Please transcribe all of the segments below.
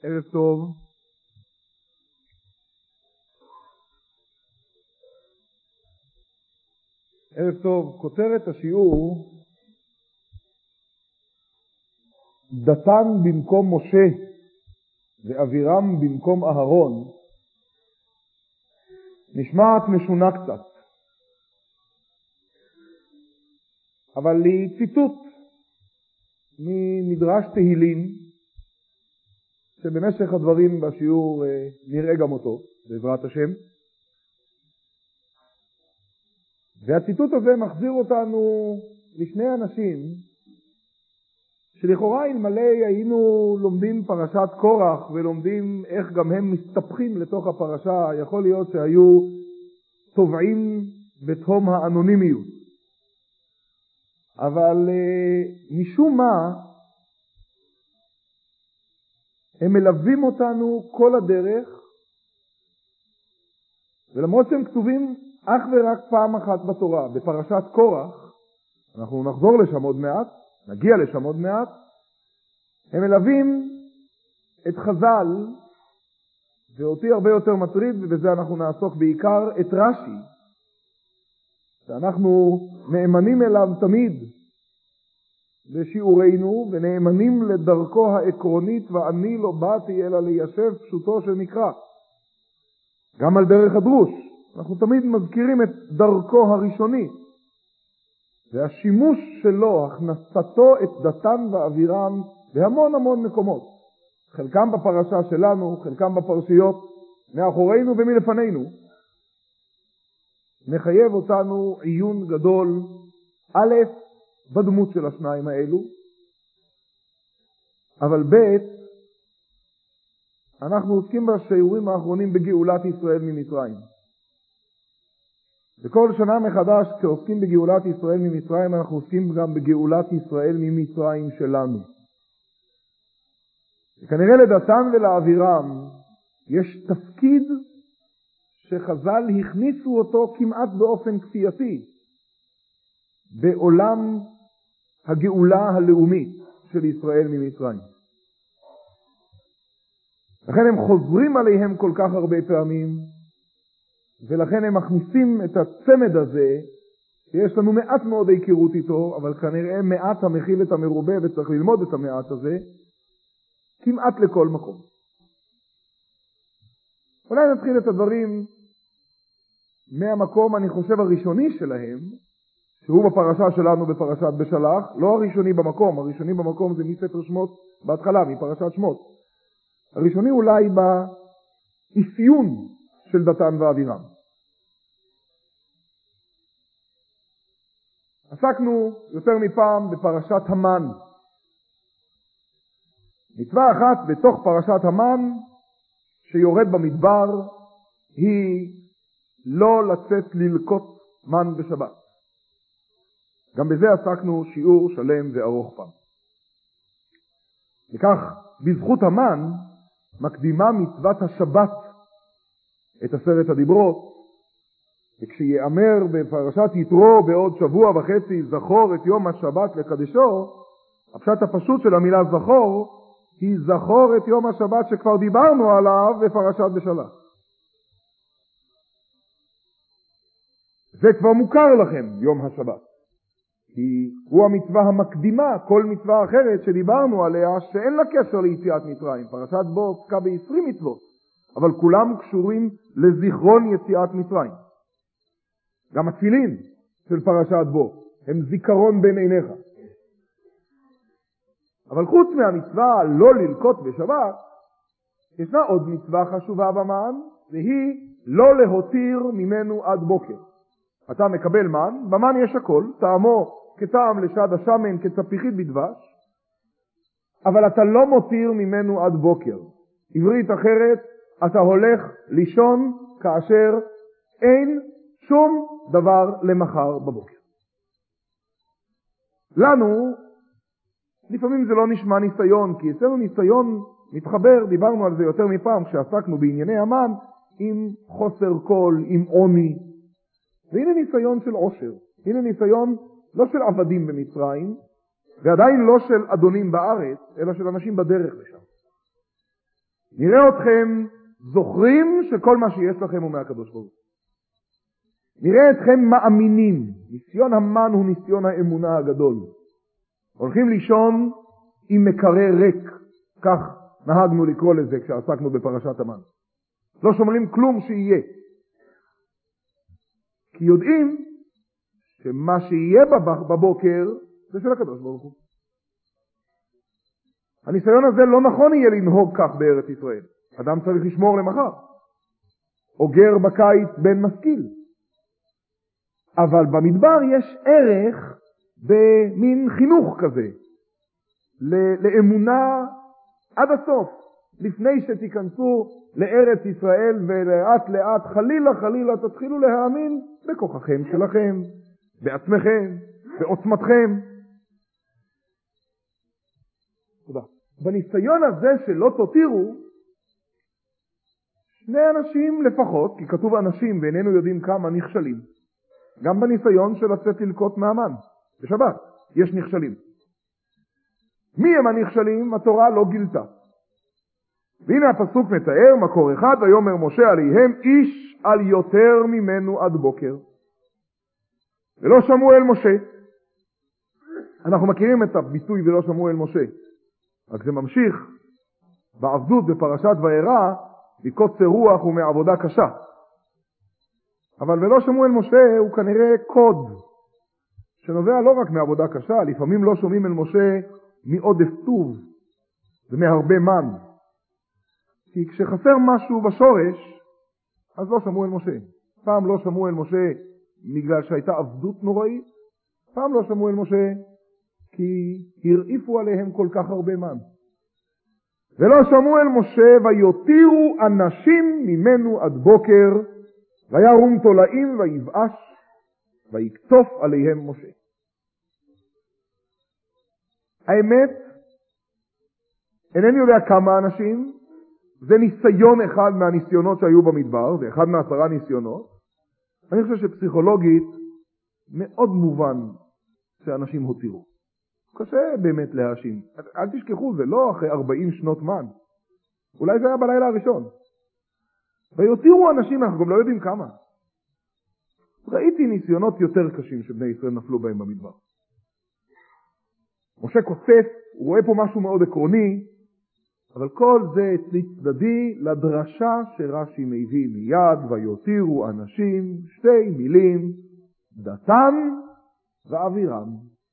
ערב טוב. ערב טוב. כותרת השיעור: דתן במקום משה ואבירם במקום אהרון. נשמעת משונה קצת, אבל היא ציטוט ממדרש תהילים, שבמשך הדברים בשיעור נראה גם אותו בעזרת השם. והציטוט הזה מחזיר אותנו לשני אנשים שלכאורה אלמלא היינו לומדים פרשת קורח ולומדים איך גם הם מסתפחים לתוך הפרשה, יכול להיות שהיו טובעים בתהום האנונימיות. אבל משום מה הם מלווים אותנו כל הדרך, ולמרות שהם כתובים אך ורק פעם אחת בתורה, בפרשת קורח, אנחנו נחזור לשם עוד מעט, נגיע לשם עוד מעט, הם מלווים את חז"ל, ואותי הרבה יותר מטריד, ובזה אנחנו נעסוק בעיקר, את רש"י, שאנחנו נאמנים אליו תמיד בשיעורנו, ונאמנים לדרכו העקרונית, ואני לא באתי אלא ליישב פשוטו של מקרא. גם על דרך הדרוש, אנחנו תמיד מזכירים את דרכו הראשונית, והשימוש שלו, הכנסתו את דתן ואבירם בהמון המון מקומות, חלקם בפרשה שלנו, חלקם בפרשיות מאחורינו ומלפנינו, מחייב אותנו עיון גדול, א', בדמות של השניים האלו, אבל ב', אנחנו עוסקים בשיעורים האחרונים בגאולת ישראל ממצרים. וכל שנה מחדש כשעוסקים בגאולת ישראל ממצרים, אנחנו עוסקים גם בגאולת ישראל ממצרים שלנו. וכנראה לדתן ולאבירם יש תפקיד שחז"ל הכניסו אותו כמעט באופן כפייתי בעולם הגאולה הלאומית של ישראל ממצרים. לכן הם חוזרים עליהם כל כך הרבה פעמים, ולכן הם מכניסים את הצמד הזה, שיש לנו מעט מאוד היכרות איתו, אבל כנראה מעט המכיל את המרובה, וצריך ללמוד את המעט הזה, כמעט לכל מקום. אולי נתחיל את הדברים מהמקום, אני חושב, הראשוני שלהם, שהוא בפרשה שלנו בפרשת בשלח, לא הראשוני במקום, הראשוני במקום זה מספר שמות בהתחלה, מפרשת שמות. הראשוני אולי באפיון של דתן ואבירם. עסקנו יותר מפעם בפרשת המן. מצווה אחת בתוך פרשת המן שיורד במדבר היא לא לצאת ללקוט מן בשבת. גם בזה עסקנו שיעור שלם וארוך פעם. וכך בזכות המן מקדימה מצוות השבת את 10 הדיברות, וכשיאמר בפרשת יתרו בעוד שבוע וחצי זכור את יום השבת לקדשו, הפשט הפשוט של המילה זכור היא זכור את יום השבת שכבר דיברנו עליו בפרשת בשלח. זה כבר מוכר לכם יום השבת, כי הוא המצווה המקדימה כל מצווה אחרת שדיברנו עליה שאין לה קשר ליציאת מצרים. פרשת בו עוסקה ב20 מצוות, אבל כולם קשורים לזיכרון יציאת מצרים. גם התפילין של פרשת בו הם זיכרון בין עיניך. אבל חוץ מהמצווה לא ללקוט בשבת, ישנה עוד מצווה חשובה במן, והיא לא להותיר ממנו עד בוקר. אתה מקבל מן, במן יש הכל, טעמו כטעם לשד השמן, כצפיחית בדבש, אבל אתה לא מותיר ממנו עד בוקר. עברית אחרת, אתה הולך לישון כאשר אין שום דבר למחר בבוקר. לנו, לפעמים זה לא נשמע ניסיון, כי אצלנו ניסיון מתחבר, דיברנו על זה יותר מפעם, כשעסקנו בענייני המן, עם חוסר קול, עם עוני. והנה ניסיון של עושר, הנה ניסיון לא של עבדים במצרים, ועדיין לא של אדונים בארץ, אלא של אנשים בדרך לשם. נראה אתכם זוכרים שכל מה שיש לכם הוא מהקדוש ברוך הוא. נראה אתכם מאמינים. ניסיון המן הוא ניסיון האמונה הגדול. הולכים לישון עם מקרר ריק. כך נהגנו לקרוא לזה כשעסקנו בפרשת המן. לא שומרים כלום שיהיה. כי יודעים שמה שיהיה בבוקר זה של הקדוש ברוך הוא. הניסיון הזה לא נכון יהיה לנהוג כך בארץ ישראל. אדם צריך לשמור למחר. אוגר בקיץ בן משכיל. אבל במדבר יש ערך במין חינוך כזה. לאמונה עד הסוף. לפני שתיכנסו לארץ ישראל ולאט לאט חלילה תתחילו להאמין בכוחכם שלכם, בעצמכם, בעוצמתכם. תודה. בניסיון הזה שלא תותירו, שני אנשים לפחות, כי כתוב אנשים ואיננו יודעים כמה נכשלים. גם בניסיון של לצאת ללקוט מהמן, בשבת, יש נכשלים. מי הם הנכשלים? התורה לא גילתה. והנה הפסוק מתאר, מקור אחד, ויאמר משה עליהם, איש על יותר ממנו עד בוקר. ולא שמעו אל משה. אנחנו מכירים את הביטוי ולא שמעו אל משה. רק זה ממשיך בעבדות בפרשת וירא, מקוצר רוח ומעבודה קשה. אבל ולא שמעו אל משה הוא כנראה קוד, שנובע לא רק מעבודה קשה, לפעמים לא שומעים אל משה מעודף טוב ומהרבה מן. כי כשחסר משהו בשורש, אז לא שמעו אל משה. פעם לא שמעו אל משה בגלל שהייתה עבדות נוראית, פעם לא שמעו אל משה כי הרעיפו עליהם כל כך הרבה מן. ולא שמעו אל משה ויותירו אנשים ממנו עד בוקר, וירום תולעים ויבאש ויקטוף עליהם משה. האמת, אינני יודע כמה אנשים, זה ניסיון אחד מהניסיונות שהיו במדבר, זה אחד מ10 ניסיונות. אני חושב שפסיכולוגית מאוד מובן שאנשים הותירו. קשה באמת להאשים. אל תשכחו, זה לא אחרי 40 שנות מן. אולי זה היה בלילה הראשון. ויותירו אנשים, אנחנו גם לא יודעים כמה. ראיתי ניסיונות יותר קשים שבני ישראל נפלו בהם במדבר. משה קוצף, הוא רואה פה משהו מאוד עקרוני, אבל כל זה צדדי לדרשה שרש"י מביא מיד, ויותירו אנשים, 2 מילים, דתן ואבירם.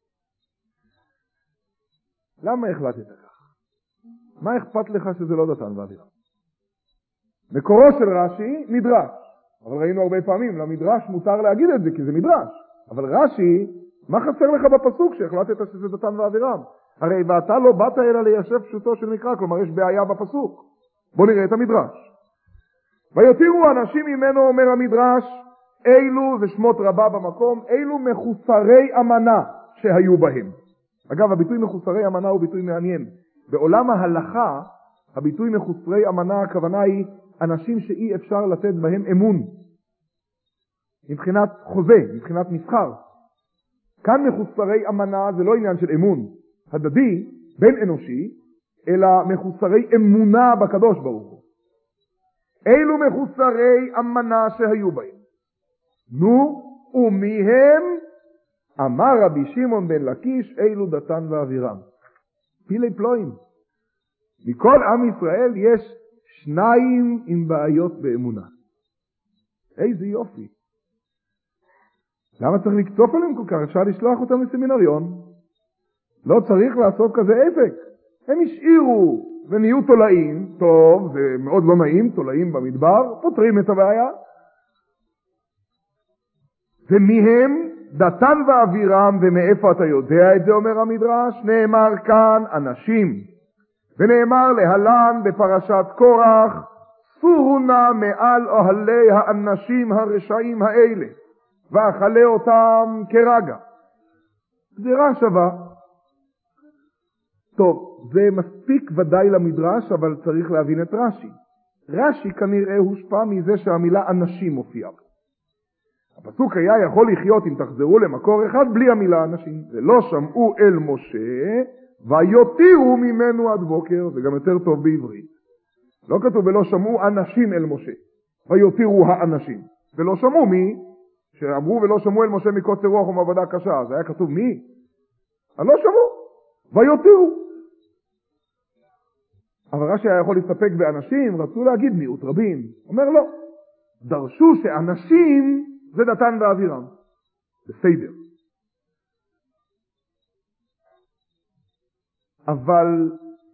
למה החלטת כך? מה אכפת לך שזה לא דתן ואבירם? מקורו של רש"י מדרש, אבל ראינו הרבה פעמים, למדרש מותר להגיד את זה כי זה מדרש, אבל רש"י, מה חסר לך בפסוק שהחלטת שזה דתן ואבירם? הרי ואתה לא באת אלא ליישב פשוטו של מקרא, כלומר יש בעיה בפסוק. בוא נראה את המדרש. ויותירו אנשים ממנו, אומר המדרש, אילו, זה שמות רבה במקום, אילו מחוסרי אמנה שהיו בהם. אגב, הביטוי מחוסרי אמנה הוא ביטוי מעניין. בעולם ההלכה, הביטוי מחוסרי אמנה, הכוונה היא אנשים שאי אפשר לתת בהם אמון. מבחינת חוזה, מבחינת מסחר. כאן מחוסרי אמנה זה לא עניין של אמון הדדי, בין אנושי, אלא מחוסרי אמונה בקדוש ברוך הוא. אילו מחוסרי אמנה שהיו בהם. נו, ומי הם? אמר רבי שמעון בן לקיש, אילו דתן ואבירם. פילי פלואים. מכל עם ישראל יש 2 עם בעיות באמונה. איזה יופי. למה צריך לקצוף עליהם כל כך? אפשר לשלוח אותם לסמינריון. לא צריך לעשות כזה אפק. הם השאירו ונהיו תולעים. טוב, זה מאוד לא נעים, תולעים במדבר, פותרים את הבעיה. ומי הם? דתן ואבירם, ומאיפה אתה יודע את זה, אומר המדרש? נאמר כאן אנשים. ונאמר להלן בפרשת קורח, סורו נא מעל אוהלי האנשים הרשעים האלה, ואכלה אותם כרגע. גזירה שווה. טוב, זה מספיק ודאי למדרש, אבל צריך להבין את רש"י. רש"י כנראה הושפע מזה שהמילה אנשים מופיעה. הפסוק היה יכול לחיות אם תחזרו למקור אחד בלי המילה אנשים. ולא שמעו אל משה ויותירו ממנו עד בוקר, זה גם יותר טוב בעברית. לא כתוב ולא שמעו אנשים אל משה, ויותירו האנשים. ולא שמעו מי? שאמרו ולא שמעו אל משה מקוצר רוח ומעבודה קשה. אז היה כתוב מי? אז לא שמעו, ויותירו. אבל רש"י היה יכול להסתפק באנשים, רצו להגיד מיעוט רבים. אומר לא, דרשו שאנשים זה דתן ואבירם. בסדר. אבל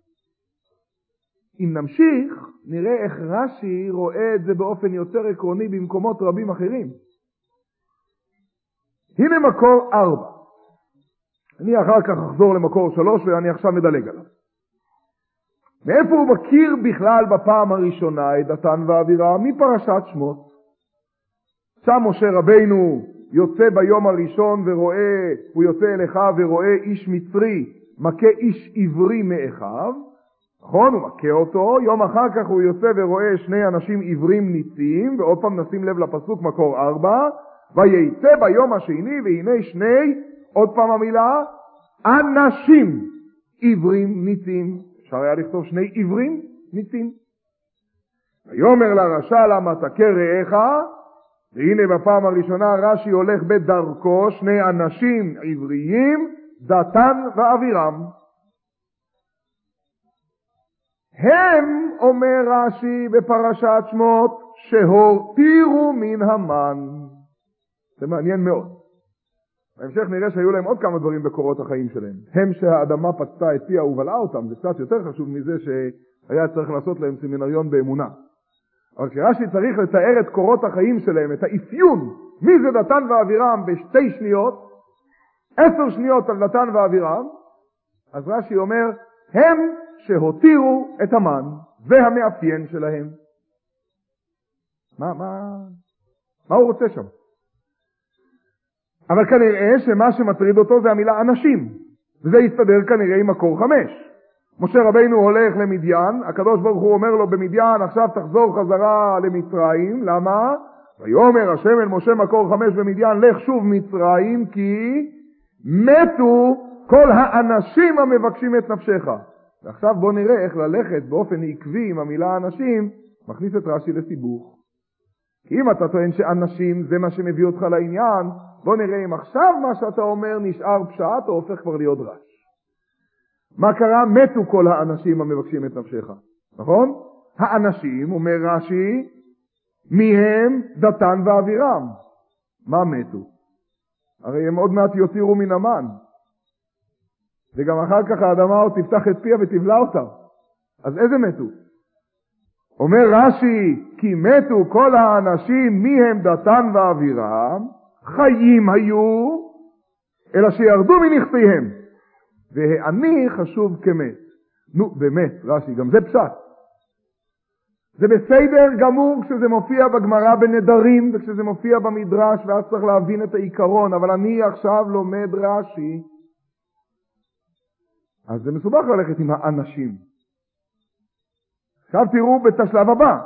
אם נמשיך, נראה איך רש"י רואה את זה באופן יותר עקרוני במקומות רבים אחרים. הנה מקור 4. אני אחר כך אחזור למקור 3 ואני עכשיו מדלג עליו. מאיפה הוא מכיר בכלל בפעם הראשונה את דתן ואבירם? מפרשת שמות. שם משה רבינו יוצא ביום הראשון ורואה, הוא יוצא אל אחיו ורואה איש מצרי מכה איש עברי מאחיו. נכון, הוא מכה אותו. יום אחר כך הוא יוצא ורואה שני אנשים עברים ניצים, ועוד פעם נשים לב לפסוק מקור 4, ויצא ביום השני והנה שני, עוד פעם המילה, אנשים עברים ניצים. אפשר היה לכתוב שני עברים ניצים. ויאמר לרשע למה תכה רעך, והנה בפעם הראשונה רש"י הולך בדרכו, שני אנשים עבריים, דתן ואבירם. הם, אומר רש"י בפרשת שמות, שהותירו מן המן. זה מעניין מאוד. בהמשך נראה שהיו להם עוד כמה דברים בקורות החיים שלהם. הם שהאדמה פצתה את פיה ובלעה אותם, זה קצת יותר חשוב מזה שהיה צריך לעשות להם סמינריון באמונה. אבל כשרש"י צריך לתאר את קורות החיים שלהם, את האפיון, מי זה דתן ואבירם בשתי שניות, 10 שניות על דתן ואבירם, אז רש"י אומר, הם שהותירו את המן, והמאפיין שלהם. מה הוא רוצה שם? אבל כנראה שמה שמטריד אותו זה המילה אנשים, וזה יסתדר כנראה עם מקור 5. משה רבינו הולך למדיין, הקדוש ברוך הוא אומר לו במדיין, עכשיו תחזור חזרה למצרים. למה? ויאמר השם אל משה מקור 5 במדיין, לך שוב מצרים, כי מתו כל האנשים המבקשים את נפשך. ועכשיו בוא נראה איך ללכת באופן עקבי עם המילה אנשים, מכניס את רש"י לסיבוך. כי אם אתה טוען שאנשים זה מה שמביא אותך לעניין, בוא נראה אם עכשיו מה שאתה אומר נשאר פשט או הופך כבר להיות רש. מה קרה? מתו כל האנשים המבקשים את נפשך. נכון? האנשים, אומר רש"י, מהם דתן ואבירם. מה מתו? הרי הם עוד מעט יותירו מן המן. וגם אחר כך האדמה עוד תפתח את פיה ותבלע אותה. אז איזה מתו? אומר רש"י, כי מתו כל האנשים מהם דתן ואבירם, חיים היו, אלא שירדו מנכסיהם. והעני חשוב כמת. נו, באמת, רש"י, גם זה פשט. זה בסדר גמור כשזה מופיע בגמרא בנדרים, וכשזה מופיע במדרש, ואז צריך להבין את העיקרון, אבל אני עכשיו לומד רש"י, אז זה מסובך ללכת עם האנשים. עכשיו תראו את השלב הבא.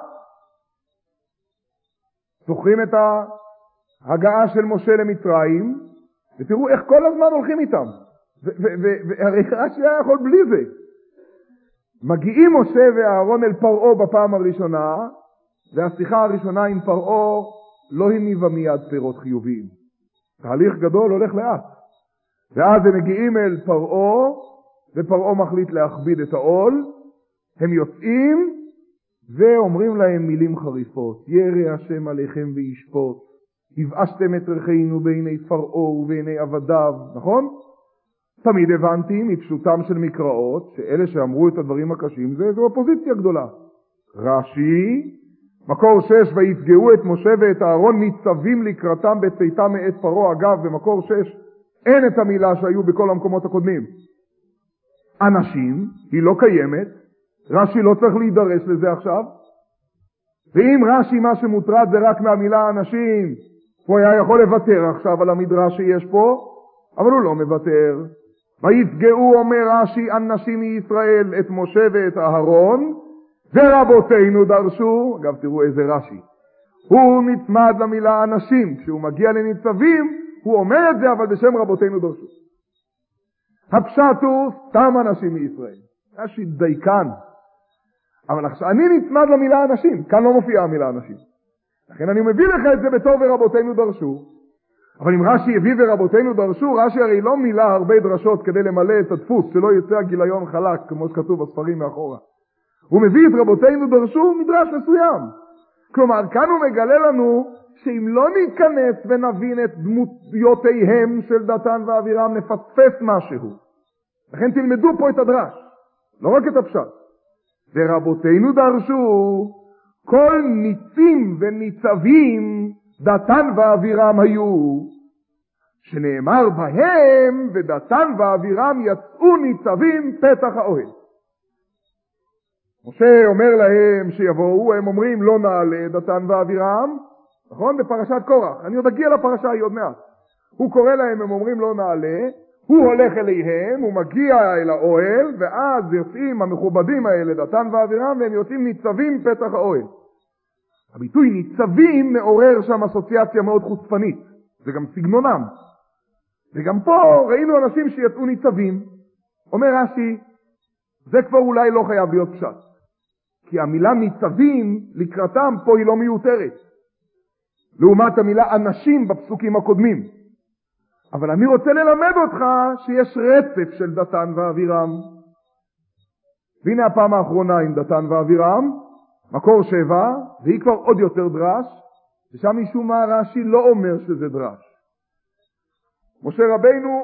זוכרים את ההגעה של משה למצרים, ותראו איך כל הזמן הולכים איתם. והרי רש"י היה יכול בלי זה. מגיעים משה ואהרון אל פרעה בפעם הראשונה, והשיחה הראשונה עם פרעה לא הניבה מיד פירות חיוביים. תהליך גדול הולך לאט. ואז הם מגיעים אל פרעה, ופרעה מחליט להכביד את העול. הם יוצאים ואומרים להם מילים חריפות. ירא השם עליכם וישפוט, הבאשתם את ריחנו בעיני פרעה ובעיני עבדיו. נכון? תמיד הבנתי מפשוטם של מקראות שאלה שאמרו את הדברים הקשים זו אופוזיציה גדולה. רש"י, מקור 6, ויפגעו את משה ואת אהרון ניצבים לקראתם בצאתם מאת פרעה. אגב, במקור 6 אין את המילה שהיו בכל המקומות הקודמים. אנשים, היא לא קיימת, רש"י לא צריך להידרש לזה עכשיו. ואם רש"י מה שמוטרד זה רק מהמילה אנשים, הוא היה יכול לוותר עכשיו על המדרש שיש פה, אבל הוא לא מוותר. ויפגעו, אומר רש"י, אנשים מישראל את משה ואת אהרון, ורבותינו דרשו. אגב, תראו איזה רש"י. הוא נצמד למילה אנשים. כשהוא מגיע לניצבים, הוא אומר את זה, אבל בשם רבותינו דרשו. הפשט הוא סתם אנשים מישראל. רש"י דייקן. אבל אני נצמד למילה אנשים, כאן לא מופיעה המילה אנשים. לכן אני מביא לך את זה בתור ורבותינו דרשו. אבל אם רש"י הביא ורבותינו דרשו, רש"י הרי לא מילא הרבה דרשות כדי למלא את הדפוס, שלא יצא הגיליון חלק, כמו שכתוב בספרים מאחורה. הוא מביא את רבותינו דרשו מדרש מסוים. כלומר, כאן הוא מגלה לנו שאם לא ניכנס ונבין את דמויותיהם של דתן ואבירם, נפספס משהו. לכן תלמדו פה את הדרש, לא רק את הפשט. ורבותינו דרשו, כל ניצים וניצבים דתן ואבירם היו, שנאמר בהם, ודתן ואבירם יצאו ניצבים פתח האוהל. משה אומר להם שיבואו, הם אומרים לא נעלה דתן ואבירם, נכון? בפרשת קורח. אני עוד אגיע לפרשה היא עוד מעט. הוא קורא להם, הם אומרים לא נעלה, הוא הולך אליהם, הוא מגיע אל האוהל, ואז יוצאים המכובדים האלה, דתן ואבירם, והם יוצאים ניצבים פתח האוהל. הביטוי ניצבים מעורר שם אסוציאציה מאוד חוצפנית. זה גם סגנונם. וגם פה ראינו אנשים שיצאו ניצבים. אומר רש"י, זה כבר אולי לא חייב להיות פשט. כי המילה ניצבים לקראתם פה היא לא מיותרת. לעומת המילה אנשים בפסוקים הקודמים. אבל אני רוצה ללמד אותך שיש רצף של דתן ואבירם. והנה הפעם האחרונה עם דתן ואבירם, מקור 7, והיא כבר עוד יותר דרש, ושם משום מה רש"י לא אומר שזה דרש. משה רבינו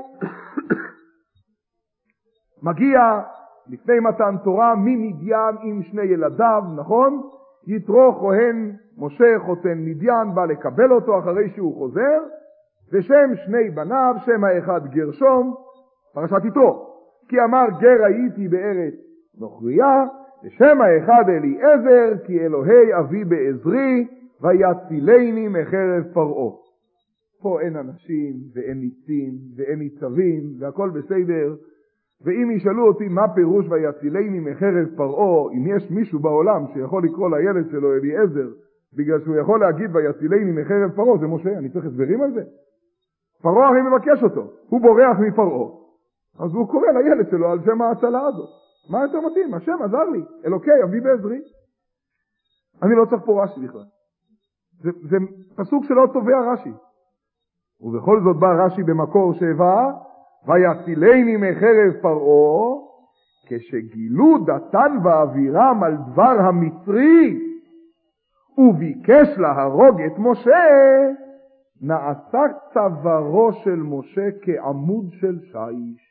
מגיע לפני מתן תורה ממדיין עם שני ילדיו, נכון? יתרו כהן משה חותן מדיין בא לקבל אותו אחרי שהוא חוזר, ושם שני בניו, שם האחד גרשום, פרשת יתרו, כי אמר גר הייתי בארץ נוכריה, ושם האחד אליעזר, כי אלוהי אבי בעזרי, ויצילני מחרב פרעה. פה אין אנשים ואין ניצים ואין ניצבים והכל בסדר. ואם ישאלו אותי מה פירוש ויצילני מחרב פרעה, אם יש מישהו בעולם שיכול לקרוא לילד שלו אליעזר בגלל שהוא יכול להגיד ויצילני מחרב פרעה, זה משה. אני צריך הסברים על זה? פרעה הרי מבקש אותו, הוא בורח מפרעה, אז הוא קורא לילד שלו על שם ההצלה הזאת. מה יותר מתאים? השם עזר לי, אלוקי אבי בעזרי. אני לא צריך פה רש"י בכלל, זה פסוק שלא תובע רש"י. ובכל זאת בא רש"י במקור 7, ויצילני מחרב פרעה, כשגילו דתן ואבירם על דבר המצרי וביקש להרוג את משה, נעשה צווארו של משה כעמוד של שיש.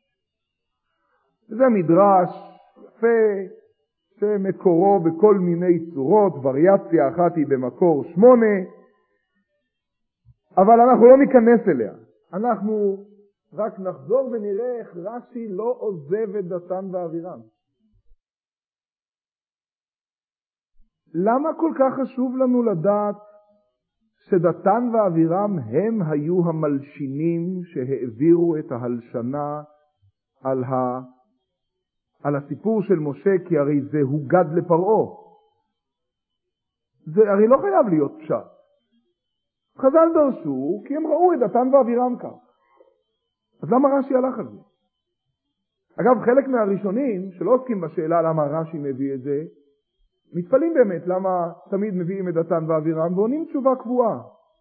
זה מדרש יפה שמקורו בכל מיני צורות, וריאציה אחת היא במקור 8, אבל אנחנו לא ניכנס אליה. אנחנו רק נחזור ונראה איך רש"י לא עוזב את דתן ואבירם. למה כל כך חשוב לנו לדעת שדתן ואבירם הם היו המלשינים שהעבירו את ההלשנה על הסיפור של משה, כי הרי זה הוגד לפרעה. זה הרי לא חייב להיות פשט. חז"ל דרשו כי הם ראו את דתן ואבירם כך. אז למה רש"י הלך על זה? אגב, חלק מהראשונים שלא עוסקים בשאלה למה רש"י מביא את זה, מתפלאים באמת למה תמיד מביאים את דתן ואבירם, ועונים תשובה קבועה,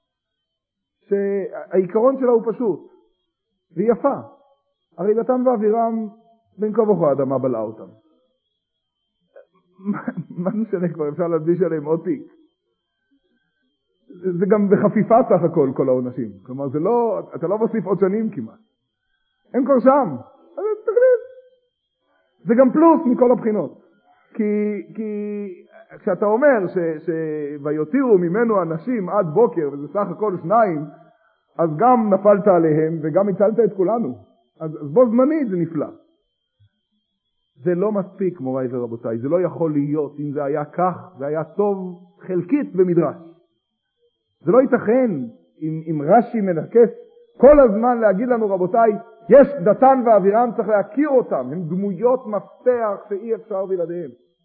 שהעיקרון שלה הוא פשוט, והיא יפה. הרי דתן ואבירם בין כה וכה האדמה בלעה אותם. מה משנה כבר, אפשר להדביש עליהם עוד תיק. זה גם בחפיפה סך הכל כל העונשים. כלומר, זה לא, אתה לא מוסיף עוד שנים כמעט. הם כבר שם. אז תכניס. זה גם פלוס מכל הבחינות. כי כשאתה אומר ויותירו ממנו אנשים עד בוקר, וזה סך הכל 2, אז גם נפלת עליהם וגם הצלת את כולנו. אז בו זמנית זה נפלא. זה לא מספיק, מוריי ורבותיי. זה לא יכול להיות. אם זה היה כך, זה היה טוב חלקית במדרש. זה לא ייתכן אם רש"י מנקס כל הזמן להגיד לנו, רבותיי, יש דתן ואבירם, צריך להכיר אותם, הם דמויות מפתח שאי אפשר בלעדיהם.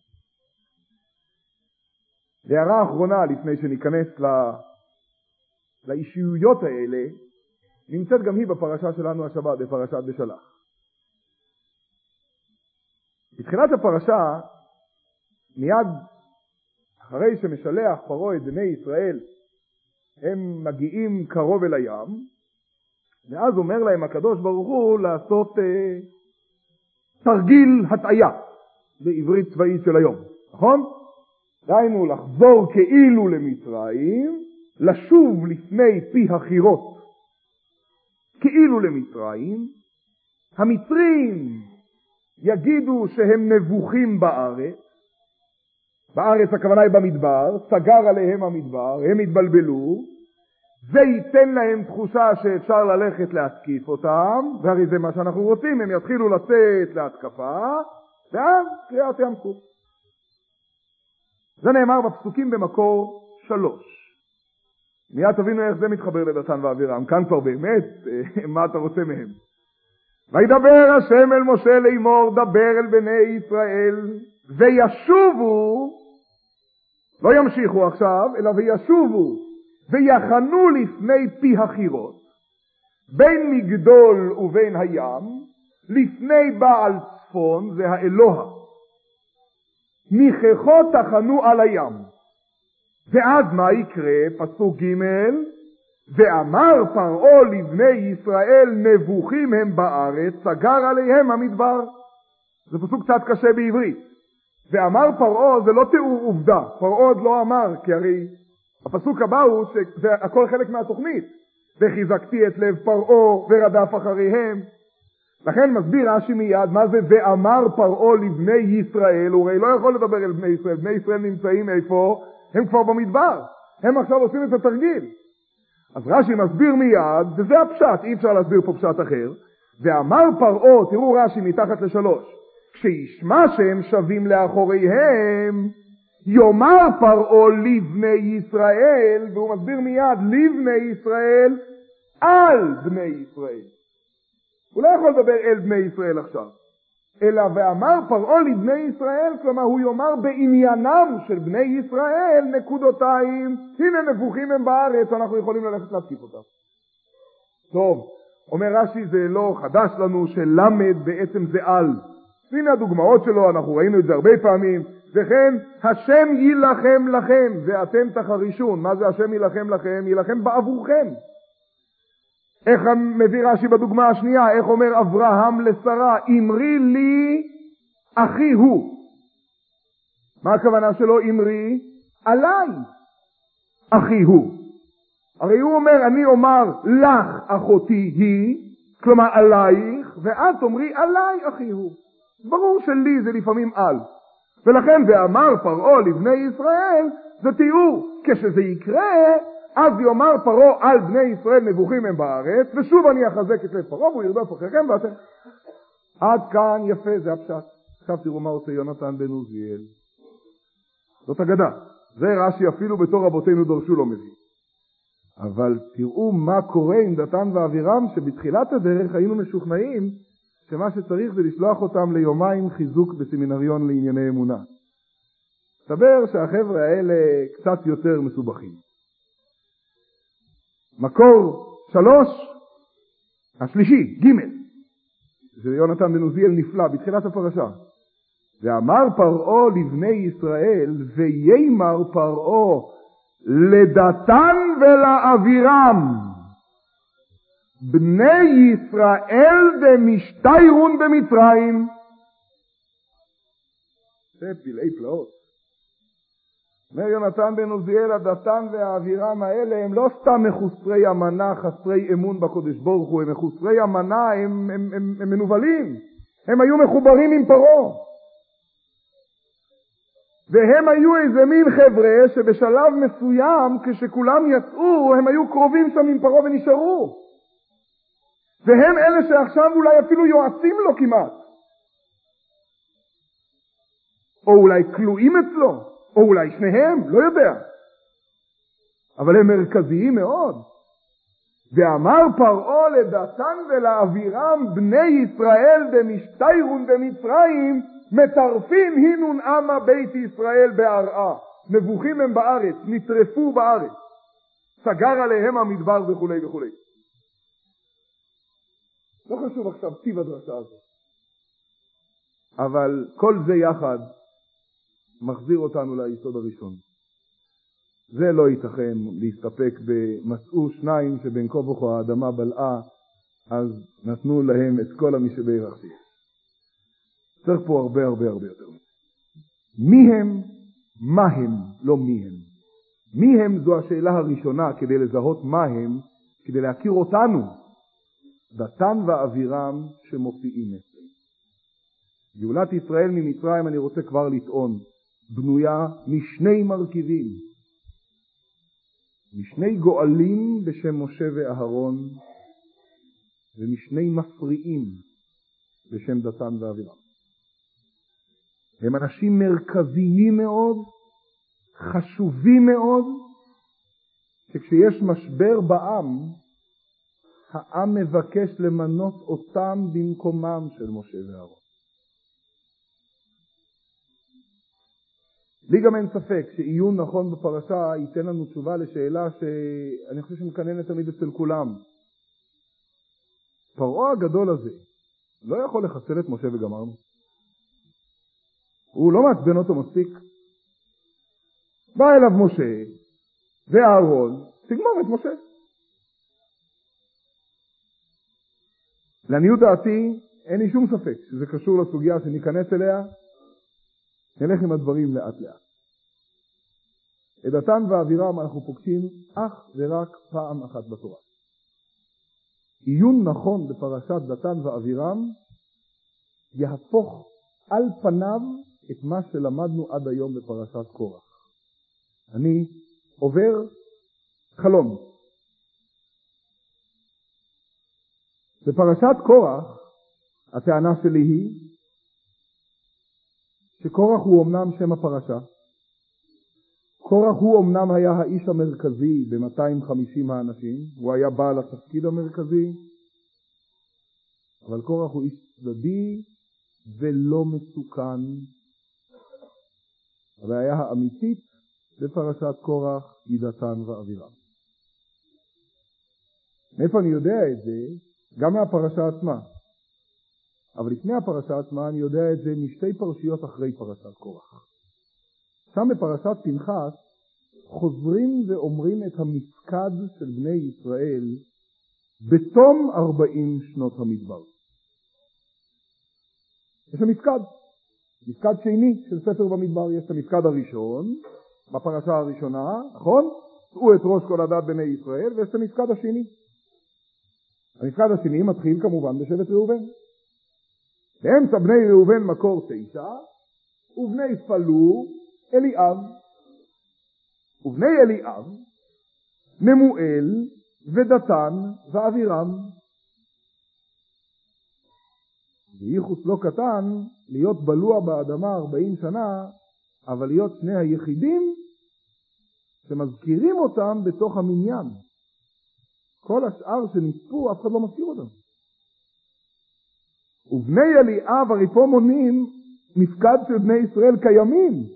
הערה האחרונה לפני שניכנס לאישיויות האלה, נמצאת גם היא בפרשה שלנו השבת, בפרשת בשלח. בתחילת הפרשה מיד אחרי שמשלח פרעה את בני ישראל, הם מגיעים קרוב אל הים, ואז אומר להם הקדוש ברוך הוא לעשות תרגיל הטעיה, בעברית צבאית של היום, נכון? דהיינו לחזור כאילו למצרים, לשוב לפני פי החירות, כאילו למצרים, המצרים יגידו שהם נבוכים בארץ, בארץ הכוונה היא במדבר, סגר עליהם המדבר, הם התבלבלו, זה ייתן להם תחושה שאפשר ללכת להתקיף אותם, והרי זה מה שאנחנו רוצים, הם יתחילו לצאת להתקפה, ואז קריאת ים סוף. זה נאמר בפסוקים במקור 3. מיד תבינו איך זה מתחבר לדתן ואבירם, כאן כבר באמת, מה אתה רוצה מהם? וידבר השם אל משה לאמור, דבר אל בני ישראל, וישובו, לא ימשיכו עכשיו, אלא וישובו, ויחנו לפני פי החירות, בין מגדול ובין הים, לפני בעל צפון, זה האלוה, מכחו תחנו על הים. ואז מה יקרה? פסוק ג' ואמר פרעה לבני ישראל, נבוכים הם בארץ, סגר עליהם המדבר. זה פסוק קצת קשה בעברית. ואמר פרעה זה לא תיאור עובדה, פרעה עוד לא אמר, כי הרי הפסוק הבא הוא שזה הכל חלק מהתוכנית. וחיזקתי את לב פרעה ורדף אחריהם. לכן מסביר רש"י מיד מה זה ואמר פרעה לבני ישראל. הוא הרי לא יכול לדבר אל בני ישראל, בני ישראל נמצאים איפה? הם כבר במדבר, הם עכשיו עושים את התרגיל. אז רש"י מסביר מיד, וזה הפשט, אי אפשר להסביר פה פשט אחר. ואמר פרעה, תראו רש"י מתחת ל3, כשישמע שהם שווים לאחוריהם, יאמר פרעה לבני ישראל, והוא מסביר מיד לבני ישראל, על בני ישראל. הוא לא יכול לדבר אל בני ישראל עכשיו, אלא ואמר פרעה לבני ישראל, כלומר הוא יאמר בעניינם של בני ישראל, נקודותיים, הנה נבוכים הם בארץ, אנחנו יכולים ללכת להתקיף אותם. טוב, אומר רש"י זה לא חדש לנו שלמד בעצם זה על. הנה הדוגמאות שלו, אנחנו ראינו את זה הרבה פעמים. וכן השם יילחם לכם ואתם תחרישון. מה זה השם יילחם לכם? יילחם בעבורכם. איך מביא רש"י בדוגמה השנייה? איך אומר אברהם לשרה? אמרי לי אחי הוא. מה הכוונה שלו אמרי? עליי אחי הוא. הרי הוא אומר אני אומר לך אחותי היא, כלומר עלייך, ואת אומרי עליי אחי הוא. ברור שלי זה לפעמים על. ולכן ואמר פרעה לבני ישראל זה תיאור. כשזה יקרה אז יאמר פרעה על בני ישראל נבוכים הם בארץ, ושוב אני אחזק את לב פרעה והוא ירדוף אחריכם ואתם. עד כאן יפה, זה הפשט. עכשיו תראו מה עושה יונתן בן עוזיאל. זאת אגדה. זה רש"י אפילו בתור רבותינו דורשו לא מביא. אבל תראו מה קורה עם דתן ואבירם, שבתחילת הדרך היינו משוכנעים שמה שצריך זה לשלוח אותם ליומיים חיזוק בסמינריון לענייני אמונה. מסתבר שהחבר'ה האלה קצת יותר מסובכים. מקור 3, השלישי, ג' זה יונתן בן עוזיאל נפלא בתחילת הפרשה. ואמר פרעה לבני ישראל, ויאמר פרעה לדתן ולאבירם, בני ישראל דמשתיירון במצרים. זה פלאי פלאות. אומר יונתן בן עוזיאל, הדתן והאבירם האלה הם לא סתם מחוסרי אמנה, חסרי אמון בקודש ברוך הוא, הם מחוסרי אמנה, הם מנובלים. הם היו מחוברים עם פרעה. והם היו איזה מין חבר'ה שבשלב מסוים כשכולם יצאו הם היו קרובים שם עם פרעה ונשארו. והם אלה שעכשיו אולי אפילו יועצים לו כמעט. או אולי כלואים אצלו, או אולי שניהם, לא יודע. אבל הם מרכזיים מאוד. ואמר פרעה לדתן ולאבירם, בני ישראל דמשתיירון במצרים, מטרפים הינון עמה בית ישראל בהרעה. נבוכים הם בארץ, נטרפו בארץ. סגר עליהם המדבר וכו' וכו'. לא חשוב עכשיו טיב הדרשה הזאת. אבל כל זה יחד מחזיר אותנו ליסוד הראשון. זה לא ייתכן להסתפק במצאו שניים שבין כה וכה האדמה בלעה, אז נתנו להם את כל המשאבי רך שיש. צריך פה הרבה הרבה הרבה יותר. מי הם? מה הם? לא מי הם. מי הם זו השאלה הראשונה כדי לזהות מה הם, כדי להכיר אותנו. דתן ואבירם שמופיעים אצלנו. גאולת ישראל ממצרים, אני רוצה כבר לטעון, בנויה משני מרכיבים. משני גואלים בשם משה ואהרון, ומשני מפריעים בשם דתן ואבירם. הם אנשים מרכזיים מאוד, חשובים מאוד, שכשיש משבר בעם, העם מבקש למנות אותם במקומם של משה ואהרון. לי גם אין ספק שעיון נכון בפרשה ייתן לנו תשובה לשאלה שאני חושב שמקננת תמיד אצל כולם. פרעה הגדול הזה לא יכול לחסל את משה וגמרנו. הוא לא מעצבן אותו מספיק. בא אליו משה ואהרון, תגמור את משה. לעניות דעתי אין לי שום ספק שזה קשור לסוגיה שניכנס אליה. נלך עם הדברים לאט לאט. את דתן ואבירם אנחנו פוגשים אך ורק פעם אחת בתורה. עיון נכון בפרשת דתן ואבירם יהפוך על פניו את מה שלמדנו עד היום בפרשת קורח. אני עובר חלום. בפרשת קורח הטענה שלי היא שקורח הוא אמנם שם הפרשה. קורח הוא אמנם היה האיש המרכזי ב-250 האנשים, הוא היה בעל התפקיד המרכזי, אבל קורח הוא איש צדדי ולא מסוכן. הבעיה האמיתית בפרשת קורח היא דתן ואבירם. מאיפה אני יודע את זה? גם מהפרשה עצמה. אבל לפני הפרשה עצמה אני יודע את זה משתי פרשיות אחרי פרשת קורח. שם בפרשת פנחס חוזרים ואומרים את המפקד של בני ישראל בתום 40 שנות המדבר. יש המפקד, מפקד שני של ספר במדבר. יש המפקד הראשון, בפרשה הראשונה, נכון? צאו את ראש כל עדת בני ישראל, ויש המפקד השני. המפקד השני מתחיל כמובן בשבט ראובן. באמצע בני ראובן מקור 9, ובני פלו אליאב. ובני אליאב, נמואל ודתן ואבירם. וייחוס לא קטן להיות בלוע באדמה 40 שנה, אבל להיות שני היחידים שמזכירים אותם בתוך המניין. כל השאר שנספו, אף אחד לא מזכיר אותם. ובני אליאב, הרי פה מונים מפקד של בני ישראל קיימים.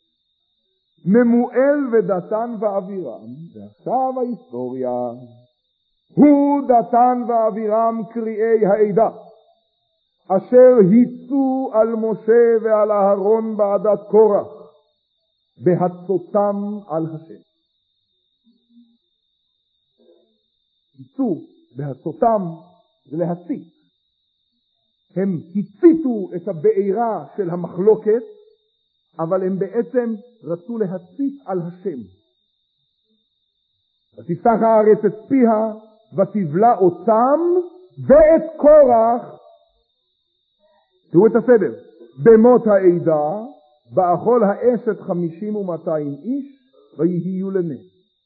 נמואל ודתן ואבירם, ועכשיו ההיסטוריה. הוא דתן ואבירם קריאי העדה, אשר היצו על משה ועל אהרון בעדת קורח, בהצותם על השם. היצו בהצותם ולהצית. הם הציתו את הבעירה של המחלוקת, אבל הם בעצם רצו להצית על השם. ותפתח הארץ את פיה, ותבלע אותם ואת קורח. תראו את הסדר. במות העדה, באכול האשת 50 ו200 איש, ויהיו לנס.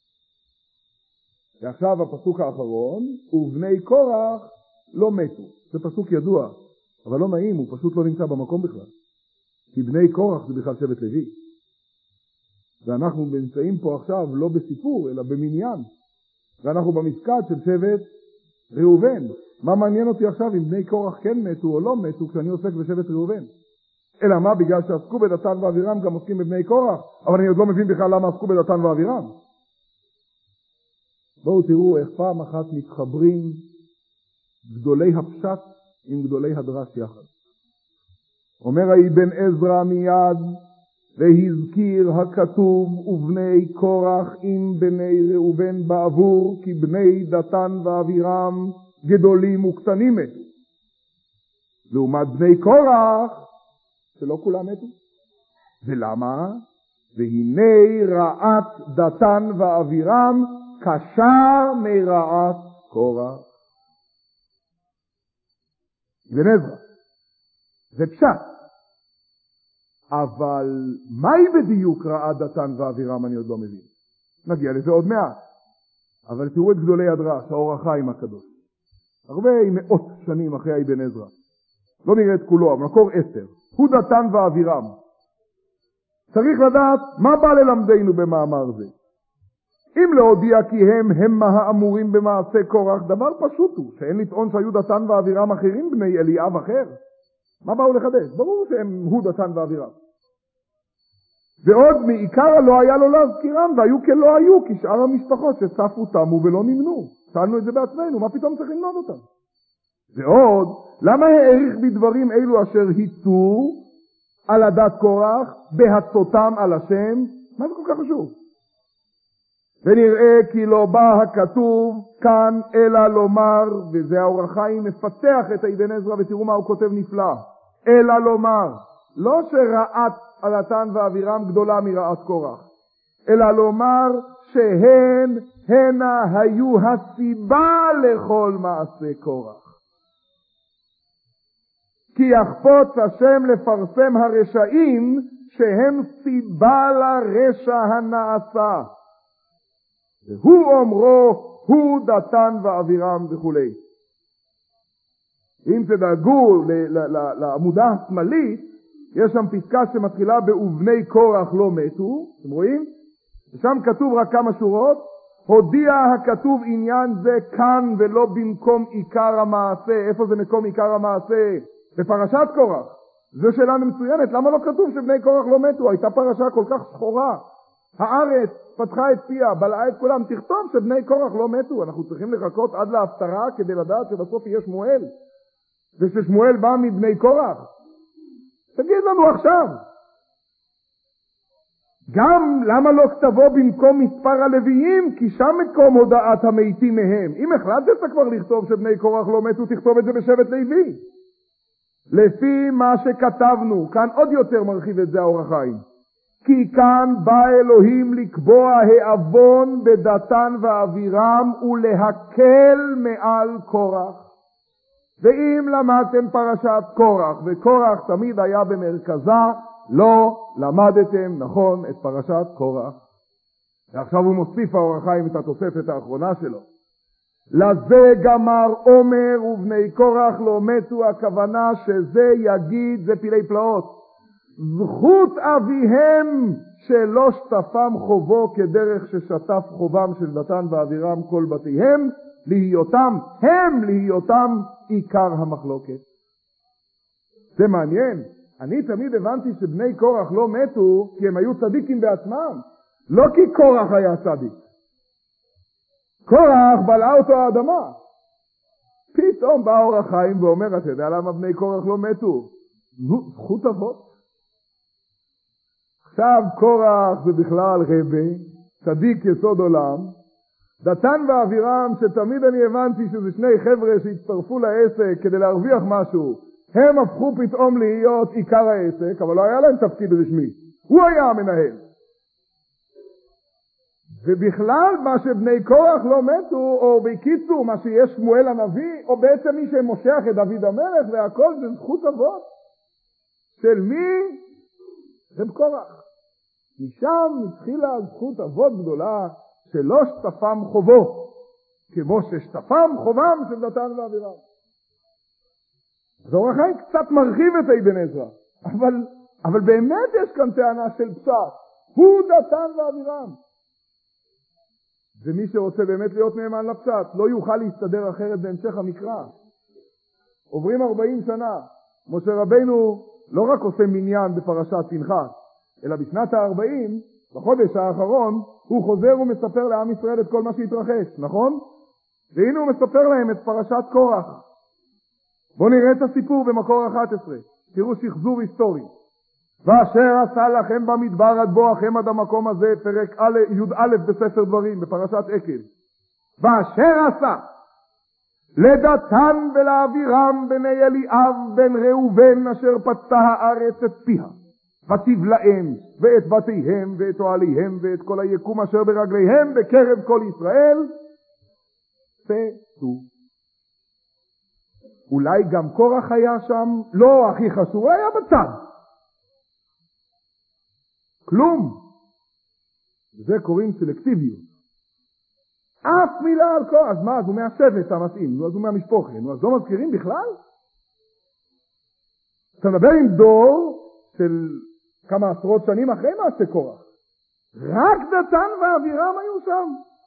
ועכשיו הפסוק האחרון, ובני קורח לא מתו. זה פסוק ידוע, אבל לא נעים, הוא פשוט לא נמצא במקום בכלל. כי בני קורח זה בכלל שבט לוי. ואנחנו נמצאים פה עכשיו לא בסיפור, אלא במניין. ואנחנו במפקד של שבט ראובן. מה מעניין אותי עכשיו אם בני קורח כן מתו או לא מתו כשאני עוסק בשבט ראובן? אלא מה? בגלל שעסקו בדתן ואבירם גם עוסקים בבני קורח, אבל אני עוד לא מבין בכלל למה עסקו בדתן ואבירם. בואו תראו איך פעם אחת מתחברים גדולי הפשט עם גדולי הדרש יחד. אומר האבן עזרא מיד, והזכיר הכתוב ובני קורח עם בני ראובן בעבור, כי בני דתן ואבירם גדולים וקטנים מתו. לעומת בני קורח, שלא כולם מתו. ולמה? והנה רעת דתן ואבירם קשה מרעת קורח. אבן עזרא, זה פשט. אבל מהי בדיוק רעת דתן ואבירם אני עוד לא מבין. נגיע לזה עוד מעט. אבל תראו את גדולי הדרש, האור החיים הקדוש. הרבה מאות שנים אחרי אבן עזרא. לא נראה את כולו, אבל מקור 10. הוא דתן ואבירם. צריך לדעת מה בא ללמדנו במאמר זה. אם להודיע כי הם האמורים במעשה קורח, דבר פשוט הוא, שאין לטעון שהיו דתן ואבירם אחרים בני אליאב אחר. מה באו לחדש? ברור שהם הוא דתן ואבירם. ועוד מעיקר לא היה לו להזכירם, והיו כלא היו, כי שאר המשפחות שצפו תמו ולא נמנו. שאלנו את זה בעצמנו, מה פתאום צריך ללמוד אותם? ועוד, למה העריך בדברים אלו אשר היצו על הדת קורח, בהצותם על השם? מה זה כל כך חשוב? ונראה כי לא בא הכתוב כאן אלא לומר, וזה האור החיים מפתח את אבן עזרא, ותראו מה הוא כותב נפלא, אלא לומר, לא שרעת דתן ואבירם גדולה מרעת קורח, אלא לומר הנה היו הסיבה לכל מעשה קורח. כי יחפוץ השם לפרסם הרשעים שהם סיבה לרשע הנעשה. והוא אומרו, הוא דתן ואבירם וכו'. אם תדאגו לעמודה השמאלית, יש שם פסקה שמתחילה ב"ובני קורח לא מתו", אתם רואים? ושם כתוב רק כמה שורות, הודיע הכתוב עניין זה כאן ולא במקום עיקר המעשה. איפה זה מקום עיקר המעשה? בפרשת קורח. זו שאלה מצוינת, למה לא כתוב שבני קורח לא מתו? הייתה פרשה כל כך שחורה. הארץ פתחה את פיה, בלעה את כולם, תכתוב שבני קורח לא מתו. אנחנו צריכים לחכות עד להפטרה כדי לדעת שבסוף יהיה שמואל, וששמואל בא מבני קורח. תגיד לנו עכשיו. גם למה לא כתבו במקום מספר הלוויים? כי שם מקום הודעת המתים מהם. אם החלטת כבר לכתוב שבני קורח לא מתו, תכתוב את זה בשבט לוי. לפי מה שכתבנו, כאן עוד יותר מרחיב את זה האור החיים. כי כאן בא אלוהים לקבוע העוון בדתן ואבירם ולהקל מעל קורח. ואם למדתם פרשת קורח, וקורח תמיד היה במרכזה, לא למדתם נכון את פרשת קורח. ועכשיו הוא מוסיף האור החיים את התוספת האחרונה שלו. לזה גמר עומר ובני קורח לא מתו, הכוונה שזה יגיד, זה פילי פלאות, זכות אביהם שלא שטפם חובו כדרך ששטף חובם של דתן ואבירם כל בתיהם, להיותם עיקר המחלוקת. זה מעניין. אני תמיד הבנתי שבני קורח לא מתו כי הם היו צדיקים בעצמם, לא כי קורח היה צדיק. קורח בלעה אותו האדמה. פתאום בא אור החיים ואומר, אתה יודע למה בני קורח לא מתו? זכות אבות. עכשיו קורח זה בכלל רבי, צדיק יסוד עולם. דתן ואבירם, שתמיד אני הבנתי שזה שני חבר'ה שהצטרפו לעסק כדי להרוויח משהו, הם הפכו פתאום להיות עיקר העסק, אבל לא היה להם תפקיד רשמי. הוא היה המנהל. ובכלל מה שבני קורח לא מתו, או בקיצור מה שיש שמואל הנביא, או בעצם מי שמושך את דוד המלך, והכל זה זכות אבות. של מי? רב קורח. משם התחילה זכות אבות גדולה, שלא שטפם חובו, כמו ששטפם חובם של דתן ואבירם. אז אור החיים קצת מרחיב את אבן עזרא, אבל באמת יש כאן טענה של פשט, הוא דתן ואבירם. ומי שרוצה באמת להיות נאמן לפשט, לא יוכל להסתדר אחרת בהמשך המקרא. עוברים 40 שנה, משה רבינו לא רק עושה מניין בפרשת פנחס, אלא בשנת ה-40, בחודש האחרון, הוא חוזר ומספר לעם ישראל את כל מה שהתרחש, נכון? והנה הוא מספר להם את פרשת קורח. בואו נראה את הסיפור במקור 11. תראו שחזור היסטורי. ואשר עשה לכם במדבר עד בואכם עד המקום הזה, פרק י"א בספר דברים, בפרשת עקב. ואשר עשה לדתן ולאבירם בני אליאב בן ראובן אשר פצתה הארץ את פיה, ותבלעם ואת בתיהם ואת אוהליהם ואת כל היקום אשר ברגליהם בקרב כל ישראל, פסו. אולי גם קורח היה שם? לא, הכי חשוב, היה בצד. כלום. זה קוראים סלקטיביות. אף מילה על קורח. אז מה? אז הוא מהשבט המתאים, אז הוא מהמשפחה. אז לא מזכירים בכלל? אתה מדבר עם דור של כמה עשרות שנים אחרי מעשה קורח. רק דתן ואבירם היו שם.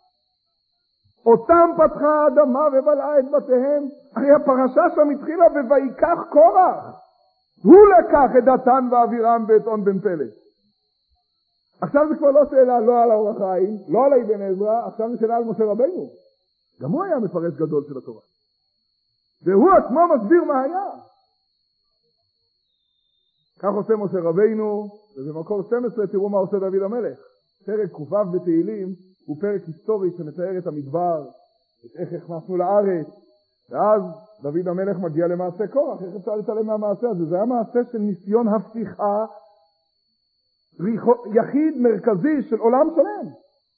אותם פתחה האדמה ובלעה את בתיהם. הרי הפרשה שם התחילה בויקח קורח. הוא לקח את דתן ואבירם ואת און בן פלט. עכשיו זה כבר לא שאלה לא על האור החיים, לא על אבן עזרא, עכשיו זה שאלה על משה רבינו. גם הוא היה מפרש גדול של התורה. והוא עצמו מסביר מה היה. כך עושה משה רבינו, ובמקור 12 תראו מה עושה דוד המלך. פרק ק"ו בתהילים הוא פרק היסטורי שמתאר את המדבר, את איך הכנסנו לארץ, ואז דוד המלך מגיע למעשה קורח. איך אפשר להתעלם מהמעשה הזה? זה היה מעשה של ניסיון הפיכה, יחיד מרכזי של עולם שלם.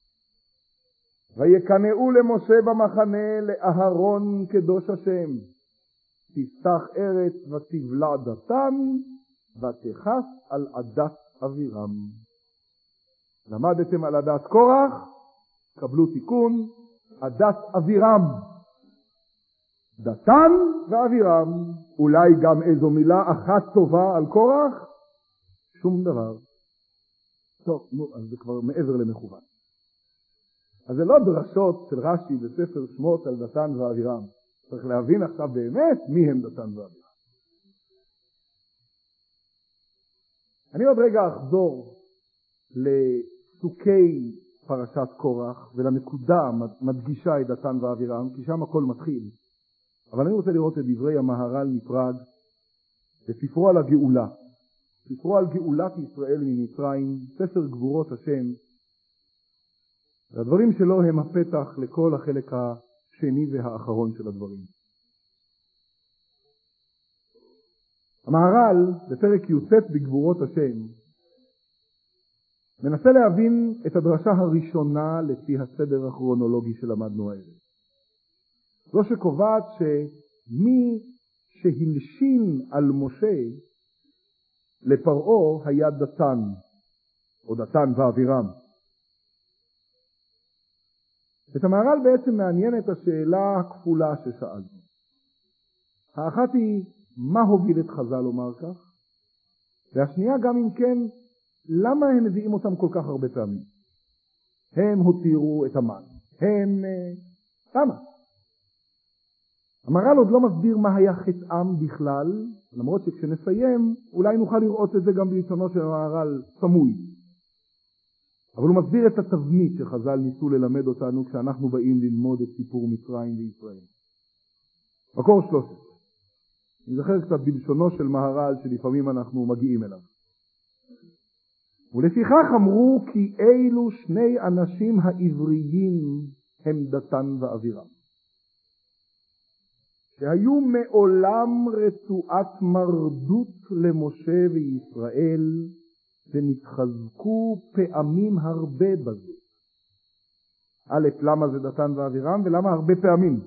ויקנאו למשה במחנה לאהרון קדוש השם, תפתח ארץ ותבלע דתן ותכס על עדת אבירם. למדתם על עדת קורח? קבלו תיקון, עדת אבירם. דתן ואבירם. אולי גם איזו מילה אחת טובה על קורח? שום דבר. טוב, אז זה כבר מעבר למכוון. אז זה לא דרשות של רש"י בספר שמות על דתן ואבירם. צריך להבין עכשיו באמת מי הם דתן ואבירם. אני עוד רגע אחזור לפסוקי פרשת קורח ולנקודה מדגישה את דתן ואבירם, כי שם הכל מתחיל. אבל אני רוצה לראות את דברי המהר"ל מפראג בספרו על הגאולה. ספרו על גאולת ישראל ממצרים, ספר גבורות השם. והדברים שלו הם הפתח לכל החלק השני והאחרון של הדברים. המהר"ל בפרק י"ט בגבורות השם מנסה להבין את הדרשה הראשונה לפי הסדר הכרונולוגי שלמדנו הערב. זו שקובעת שמי שהלשין על משה לפרעה היה דתן, או דתן ואבירם. את המהר"ל בעצם מעניינת השאלה הכפולה ששאלנו. האחת היא, מה הוביל את חז"ל לומר כך? והשנייה גם אם כן, למה הם מביאים אותם כל כך הרבה פעמים? הם הותירו את המן. למה? המהר"ל עוד לא מסביר מה היה חטאם בכלל, למרות שכשנסיים אולי נוכל לראות את זה גם בלשונו של המהר"ל סמוי. אבל הוא מסביר את התבנית שחז"ל ניסו ללמד אותנו כשאנחנו באים ללמוד את סיפור מצרים וישראל. מקור 13. אני זוכר קצת בלשונו של מהר"ל שלפעמים אנחנו מגיעים אליו. ולפיכך אמרו כי אילו שני אנשים העבריים הם דתן ואבירם, שהיו מעולם רצועת מרדות למשה וישראל, ונתחזקו פעמים הרבה בזה. א', למה זה דתן ואבירם, ולמה הרבה פעמים?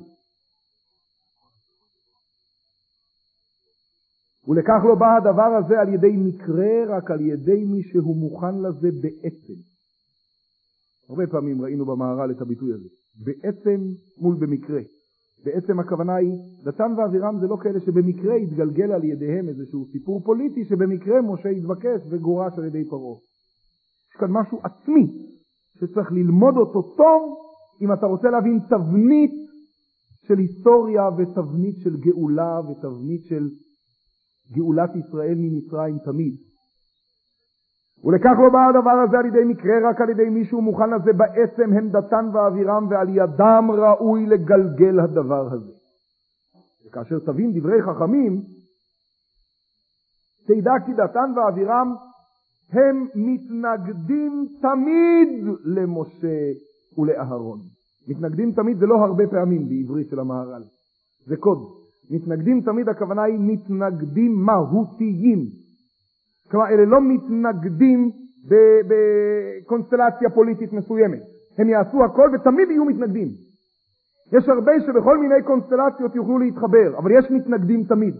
ולכך לא בא הדבר הזה על ידי מקרה, רק על ידי מי שהוא מוכן לזה בעצם. הרבה פעמים ראינו במהר"ל את הביטוי הזה. בעצם מול במקרה. בעצם הכוונה היא, דתן ואבירם זה לא כאלה שבמקרה התגלגל על ידיהם איזשהו סיפור פוליטי, שבמקרה משה התבקש וגורש על ידי פרעה. יש כאן משהו עצמי, שצריך ללמוד אותו טוב, אם אתה רוצה להבין תבנית של היסטוריה, ותבנית של גאולה, ותבנית של גאולת ישראל ממצרים תמיד. ולכך לא בא הדבר הזה על ידי מקרה, רק על ידי מישהו מוכן לזה בעצם, הם דתן ואבירם, ועל ידם ראוי לגלגל הדבר הזה. וכאשר תבין דברי חכמים, תדע כי דתן ואבירם הם מתנגדים תמיד למשה ולאהרון. מתנגדים תמיד זה לא הרבה פעמים בעברית של המהר"ל. זה קוד. מתנגדים תמיד הכוונה היא מתנגדים מהותיים. כלומר, אלה לא מתנגדים בקונסטלציה פוליטית מסוימת. הם יעשו הכל ותמיד יהיו מתנגדים. יש הרבה שבכל מיני קונסטלציות יוכלו להתחבר, אבל יש מתנגדים תמיד.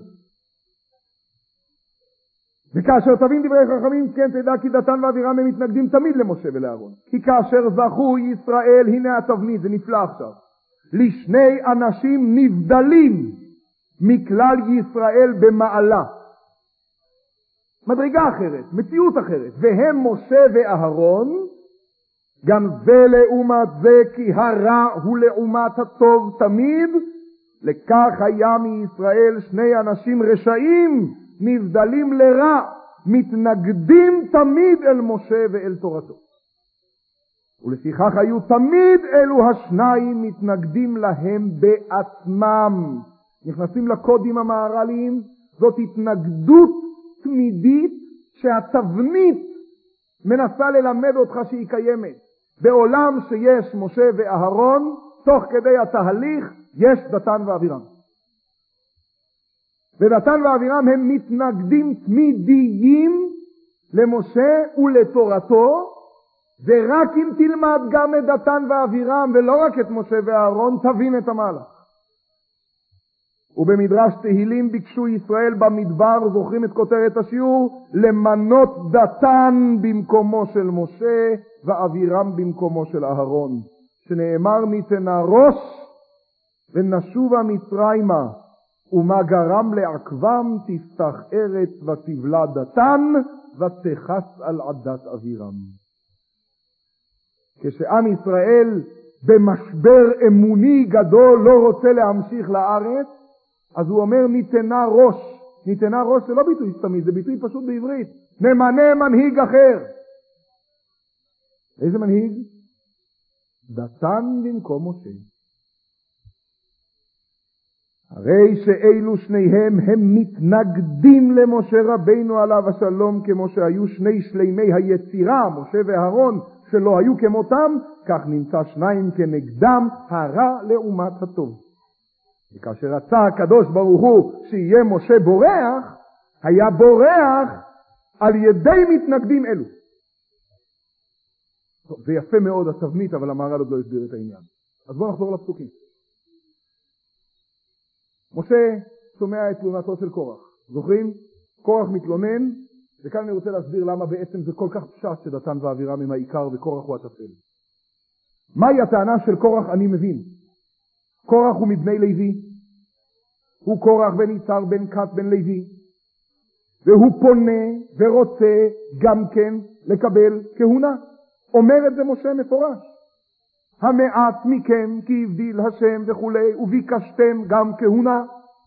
וכאשר תבין דברי חכמים, כן תדע כי דתן ואבירם הם מתנגדים תמיד למשה ולאהרון. כי כאשר זכו ישראל, הנה התבנית, זה נפלא עכשיו, לשני אנשים נבדלים מכלל ישראל במעלה. מדרגה אחרת, מציאות אחרת, והם משה ואהרון, גם זה לעומת זה, כי הרע הוא לעומת הטוב תמיד, לכך היה מישראל שני אנשים רשעים, נבדלים לרע, מתנגדים תמיד אל משה ואל תורתו. ולפיכך היו תמיד אלו השניים מתנגדים להם בעצמם. נכנסים לקודים המהר"ליים, זאת התנגדות תמידית שהתבנית מנסה ללמד אותך שהיא קיימת. בעולם שיש משה ואהרון, תוך כדי התהליך יש דתן ואבירם. ודתן ואבירם הם מתנגדים תמידיים למשה ולתורתו, ורק אם תלמד גם את דתן ואבירם ולא רק את משה ואהרון, תבין את המהלך. ובמדרש תהילים ביקשו ישראל במדבר, זוכרים את כותרת השיעור, למנות דתן במקומו של משה ואבירם במקומו של אהרון, שנאמר ניתנה ראש ונשובה מצרימה, ומה גרם לעקבם תפתח ארץ ותבלע דתן ותכס על עדת אבירם. כשעם ישראל במשבר אמוני גדול לא רוצה להמשיך לארץ, אז הוא אומר ניתנה ראש. ניתנה ראש זה לא ביטוי סתמי, זה ביטוי פשוט בעברית. נמנה מנהיג אחר. איזה מנהיג? דתן במקום משה. הרי שאלו שניהם הם מתנגדים למשה רבינו עליו השלום, כמו שהיו שני שלימי היצירה, משה ואהרון, שלא היו כמותם, כך נמצא שניים כנגדם, הרע לעומת הטוב. וכאשר רצה הקדוש ברוך הוא שיהיה משה בורח, היה בורח על ידי מתנגדים אלו. טוב, זה יפה מאוד התבנית, אבל המהר"ל עוד לא הסביר את העניין. אז בואו נחזור לפסוקים. משה שומע את תלונתו של קורח. זוכרים? קורח מתלונן, וכאן אני רוצה להסביר למה בעצם זה כל כך פשט שדתן ואבירם הם העיקר וקורח הוא הטפל. מהי הטענה של קורח? אני מבין. קורח הוא מבני לוי, הוא קורח בן יצהר בן כת בן לוי, והוא פונה ורוצה גם כן לקבל כהונה. אומר את זה משה מפורש. המעט מכם כי הבדיל השם וכולי, וביקשתם גם כהונה.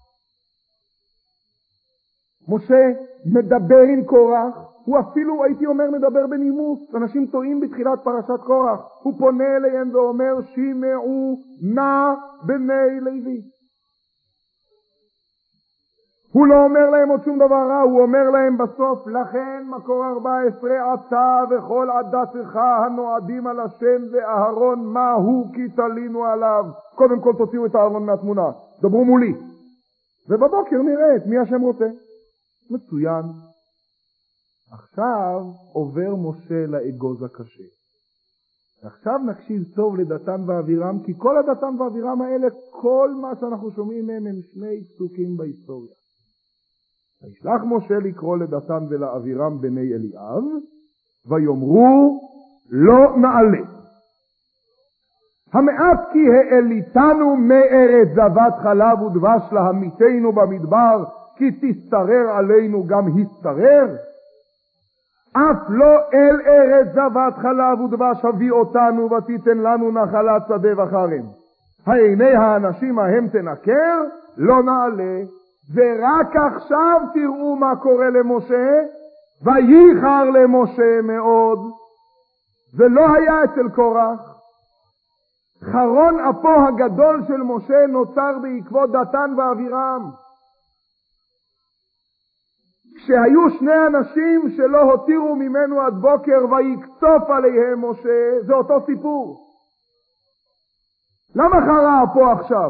משה מדבר עם קורח, הוא אפילו הייתי אומר מדבר בנימוס. אנשים טועים בתחילת פרשת קורח. הוא פונה אליהם ואומר שימעו נא בני לוי. הוא לא אומר להם עוד שום דבר רע, הוא אומר להם בסוף, לכן מקור 14, אתה וכל עדתך הנועדים על השם ואהרון, מה הוא כי תלינו עליו. קודם כל תוציאו את אהרון מהתמונה, דברו מולי. ובבוקר נראה את מי השם רוצה. מצוין. עכשיו עובר משה לאגוז הקשה. עכשיו נקשיב טוב לדתן ואבירם, כי כל הדתן ואבירם האלה, כל מה שאנחנו שומעים מהם הם שני פסוקים בהיסטוריה. וישלח משה לקרוא לדתן ולאבירם בני אליאב, ויאמרו לא נעלה. המעט כי העליתנו מארץ זבת חלב ודבש להמיתנו במדבר, כי תשתרר עלינו גם השתרר. אף לא אל ארץ זבת חלב ודבש הביא אותנו ותיתן לנו נחלת שדה וחרם. העיני האנשים ההם תנקר, לא נעלה. ורק עכשיו תראו מה קורה למשה, וייחר למשה מאוד. זה לא היה אצל קורח. חרון אפו הגדול של משה נוצר בעקבות דתן ואבירם. שהיו שני אנשים שלא הותירו ממנו עד בוקר ויקטוף עליהם משה, זה אותו סיפור. למה חרה פה עכשיו?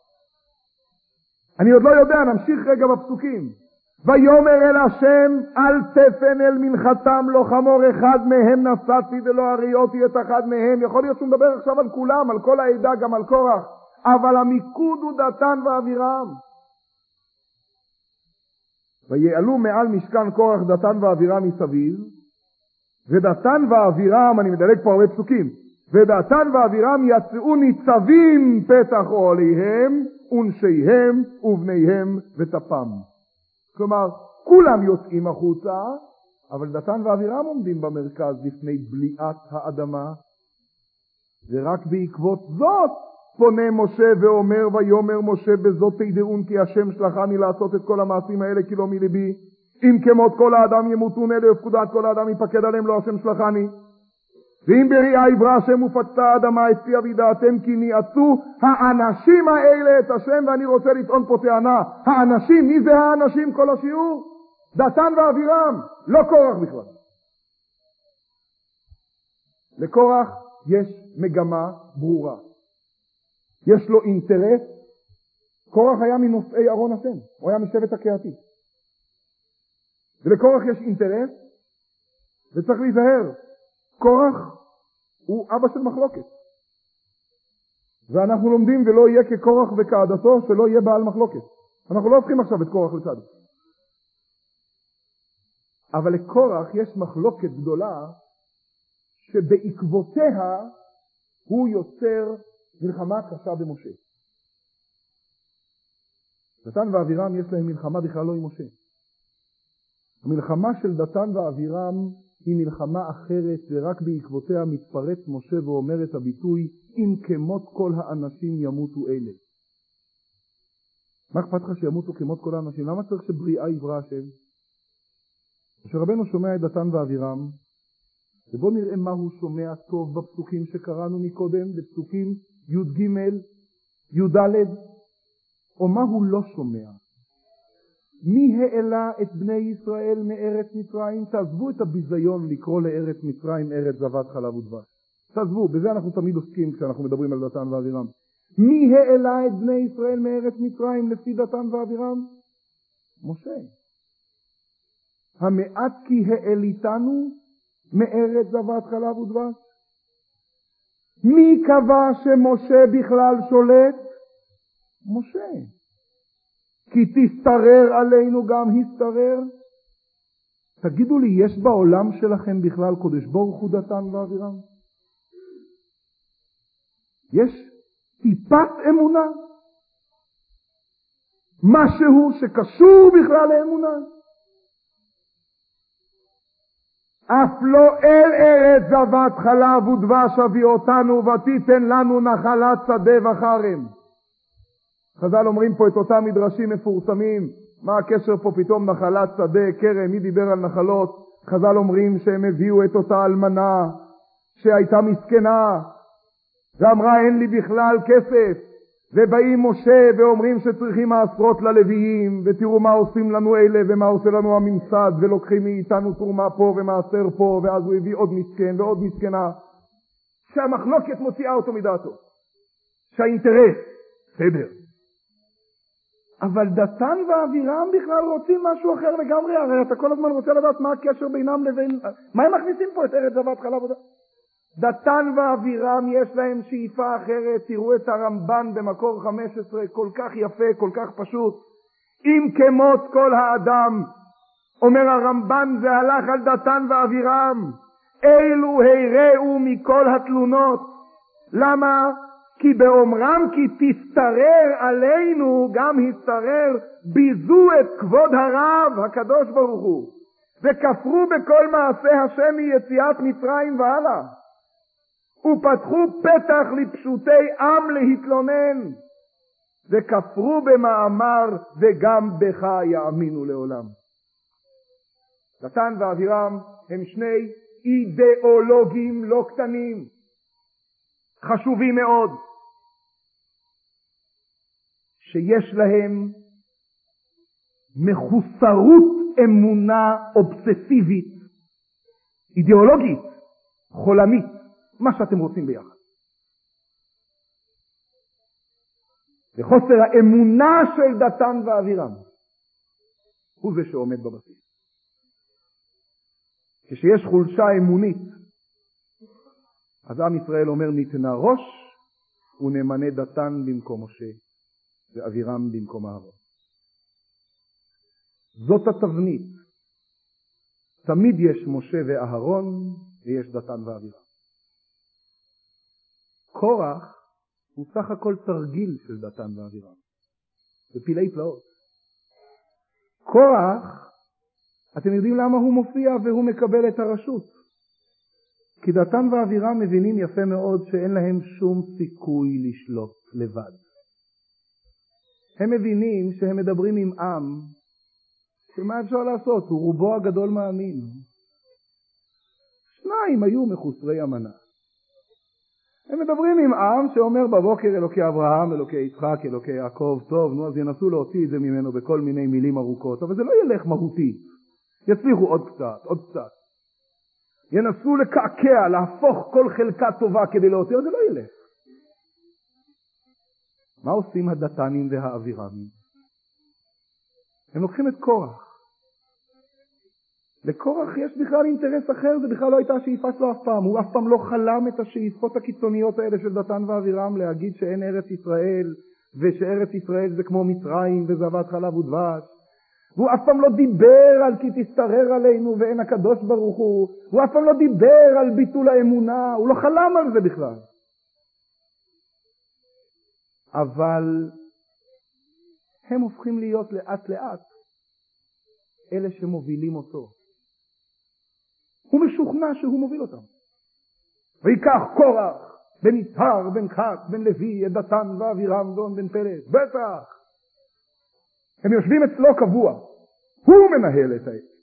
אני עוד לא יודע, נמשיך רגע בפסוקים. ויאמר אל השם, אל תפן אל מנחתם, לא חמור אחד מהם נשאתי ולא הריותי את אחד מהם. יכול להיות שהוא מדבר עכשיו על כולם, על כל העדה, גם על קורח, אבל המיקוד הוא דתן ואבירם. ויעלו מעל משכן קורח דתן ואבירם מסביב, ודתן ואבירם, אני מדלג פה הרבה פסוקים, ודתן ואבירם יצאו ניצבים פתח אוהליהם ונשיהם ובניהם וטפם. כלומר, כולם יוצאים החוצה, אבל דתן ואבירם עומדים במרכז לפני בליעת האדמה, ורק בעקבות זאת פונה משה ואומר, ויאמר משה בזאת תדעון כי השם שלחני לעשות את כל המעשים האלה כי לא מלבי, אם כמות כל האדם ימותון אלה ופקודת כל האדם יפקד עליהם לא השם שלחני, ואם בריאה יברא השם ופצתה האדמה את פיה וידעתם כי ניעצו האנשים האלה את השם. ואני רוצה לטעון פה טענה, האנשים, מי זה האנשים כל השיעור? דתן ואבירם, לא קורח בכלל. לקורח יש מגמה ברורה, יש לו אינטרס. קורח היה מנושאי ארון השם, הוא היה משבט הקהתי, ולקורח יש אינטרס וצריך להיזהר. קורח הוא אבא של מחלוקת, ואנחנו לומדים ולא יהיה כקורח וכעדתו, שלא יהיה בעל מחלוקת. אנחנו לא הופכים עכשיו את קורח לצדיק, אבל לקורח יש מחלוקת גדולה שבעקבותיה הוא יוצר מלחמה קשה במשה. דתן ואבירם יש להם מלחמה בכלל לא עם משה. המלחמה של דתן ואבירם היא מלחמה אחרת, ורק בעקבותיה מתפרץ משה ואומר את הביטוי, אם כמות כל האנשים ימותו אלה. מה אכפת לך שימותו כמות כל האנשים? למה צריך שבריאה יברא השם? כשרבנו שומע את דתן ואבירם, ובוא נראה מה הוא שומע טוב בפסוקים שקראנו מקודם, בפסוקים י' ג' י' ד', או מה הוא לא שומע. מי העלה את בני ישראל מארץ מצרים? תעזבו את הביזיון לקרוא לארץ מצרים ארץ זבת חלב ודבש. תעזבו, בזה אנחנו תמיד עוסקים כשאנחנו מדברים על דתן ואבירם. מי העלה את בני ישראל מארץ מצרים לפי דתן ואבירם? משה. המעט כי העליתנו מארץ זבת חלב ודבש. מי קבע שמשה בכלל שולט? משה. כי תסתרר עלינו גם הסתרר. תגידו לי, יש בעולם שלכם בכלל קודש ברוך הוא דתן ואבירם? יש טיפת אמונה? משהו שקשור בכלל לאמונה? אף לא אל ארץ זבת חלב ודבש הביא אותנו ותיתן לנו נחלת שדה וחרם. חז"ל אומרים פה את אותם מדרשים מפורסמים. מה הקשר פה פתאום נחלת שדה, כרם? מי דיבר על נחלות? חז"ל אומרים שהם הביאו את אותה אלמנה שהייתה מסכנה ואמרה אין לי בכלל כסף, ובאים משה ואומרים שצריכים מעשרות ללוויים, ותראו מה עושים לנו אלה ומה עושה לנו הממסד, ולוקחים מאיתנו תרומה פה ומעשר פה, ואז הוא הביא עוד מסכן ועוד מסכנה, שהמחלוקת מוציאה אותו מדעתו, שהאינטרס סדר. אבל דתן ואבירם בכלל רוצים משהו אחר לגמרי. הרי אתה כל הזמן רוצה לדעת מה הקשר בינם לבין, מה הם מכניסים פה את ארץ זבת חלב ודבש? דתן ואבירם יש להם שאיפה אחרת. תראו את הרמב"ן במקור 15, כל כך יפה, כל כך פשוט. אם כמות כל האדם, אומר הרמב"ן, זה הלך על דתן ואבירם, אילו היראו מכל התלונות. למה? כי באומרם כי תסתרר עלינו גם הסתרר, ביזו את כבוד הרב הקדוש ברוך הוא, וכפרו בכל מעשה השם מיציאת מצרים והלאה, ופתחו פתח לפשוטי עם להתלונן, וכפרו במאמר וגם בך יאמינו לעולם. דתן ואבירם הם שני אידיאולוגים לא קטנים, חשובים מאוד, שיש להם מחוסרות אמונה אובססיבית, אידיאולוגית, חולמית, מה שאתם רוצים ביחד. וחוסר האמונה של דתן ואבירם הוא זה שעומד בבסיס. כשיש חולשה אמונית, אז עם ישראל אומר ניתנה ראש ונמנה דתן במקום משה ואבירם במקום אהרון. זאת התבנית. תמיד יש משה ואהרון ויש דתן ואבירם. קורח הוא סך הכל תרגיל של דתן ואבירם. זה פילי פלאות. קורח, אתם יודעים למה הוא מופיע והוא מקבל את הרשות? כי דתן ואבירם מבינים יפה מאוד שאין להם שום סיכוי לשלוט לבד. הם מבינים שהם מדברים עם עם שמה אפשר לעשות? הוא רובו הגדול מאמין. שניים היו מחוסרי אמנה. הם מדברים עם עם שאומר בבוקר אלוקי אברהם, אלוקי יצחק, אלוקי יעקב, טוב, נו אז ינסו להוציא את זה ממנו בכל מיני מילים ארוכות, אבל זה לא ילך מהותי. יצליחו עוד קצת, עוד קצת. ינסו לקעקע, להפוך כל חלקה טובה כדי להוציא, אבל זה לא ילך. מה עושים הדתנים והאבירמים? הם לוקחים את קורח. לקורח יש בכלל אינטרס אחר, זה בכלל לא הייתה השאיפה שלו אף פעם. הוא אף פעם לא חלם את השאיפות הקיצוניות האלה של דתן ואבירם, להגיד שאין ארץ ישראל, ושארץ ישראל זה כמו מצרים וזבת חלב ודבש. והוא אף פעם לא דיבר על כי תסתרר עלינו ואין הקדוש ברוך הוא. הוא אף פעם לא דיבר על ביטול האמונה, הוא לא חלם על זה בכלל. אבל הם הופכים להיות לאט לאט אלה שמובילים אותו. הוא משוכנע שהוא מוביל אותם. ויקח קורח, בן יצהר, בן קהת, בן לוי, את דתן ואבירם ואון בן פלט. בטח! הם יושבים אצלו קבוע. הוא מנהל את העסק.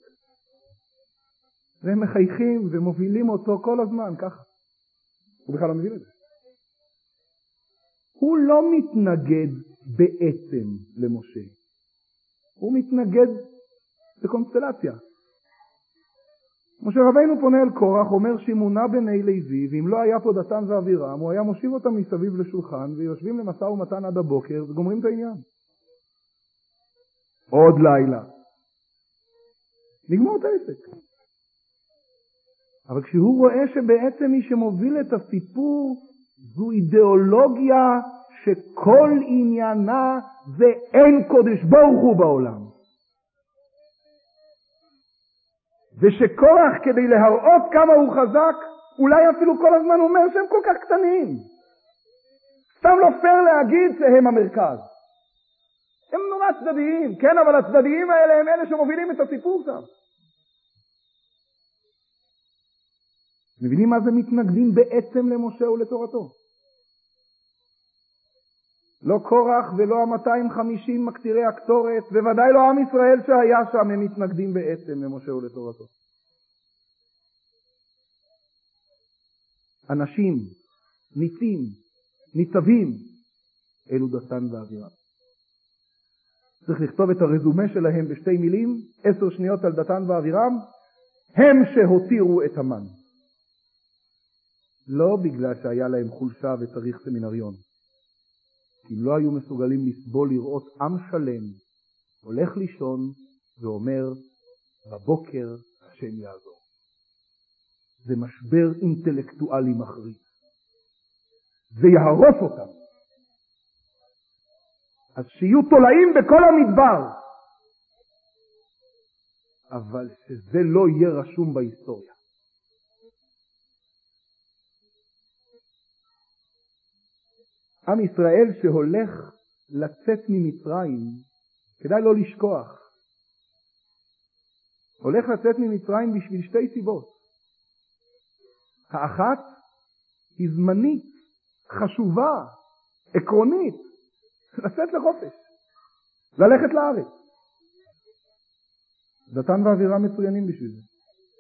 והם מחייכים ומובילים אותו כל הזמן, ככה. הוא בכלל לא מבין את זה. הוא לא מתנגד בעצם למשה. הוא מתנגד בקונסטלציה. משה רבינו פונה אל קורח, אומר שימונה בני לוי, ואם לא היה פה דתן ואבירם, הוא היה מושיב אותם מסביב לשולחן, ויושבים למשא ומתן עד הבוקר, וגומרים את העניין. עוד לילה. נגמור את העסק. אבל כשהוא רואה שבעצם מי שמוביל את הסיפור, זו אידיאולוגיה שכל עניינה זה אין קודש ברוך הוא בעולם. ושקורח כדי להראות כמה הוא חזק, אולי אפילו כל הזמן אומר שהם כל כך קטנים. סתם לא פייר להגיד שהם המרכז. הם נורא צדדיים, כן, אבל הצדדיים האלה הם אלה שמובילים את הסיפור שם. מבינים מה זה מתנגדים בעצם למשה ולתורתו? לא קורח ולא ה-250 מקטירי הקטורת, בוודאי לא עם ישראל שהיה שם, הם מתנגדים בעצם למשה ולתורתו. אנשים, ניצים, ניצבים, אלו דתן ואבירם. צריך לכתוב את הרזומה שלהם בשתי מילים, 10 שניות על דתן ואבירם, הם שהותירו את המן. לא בגלל שהיה להם חולשה וצריך סמינריון. כי אם לא היו מסוגלים לסבול לראות עם שלם, הולך לישון ואומר, בבוקר השם יעזור. זה משבר אינטלקטואלי מחריד. זה יהרוס אותם. אז שיהיו תולעים בכל המדבר. אבל שזה לא יהיה רשום בהיסטוריה. עם ישראל שהולך לצאת ממצרים, כדאי לא לשכוח. הולך לצאת ממצרים בשביל 2 סיבות. האחת היא זמנית, חשובה, עקרונית, לצאת לחופש, ללכת לארץ. דתן ואבירם מצוינים בשביל זה.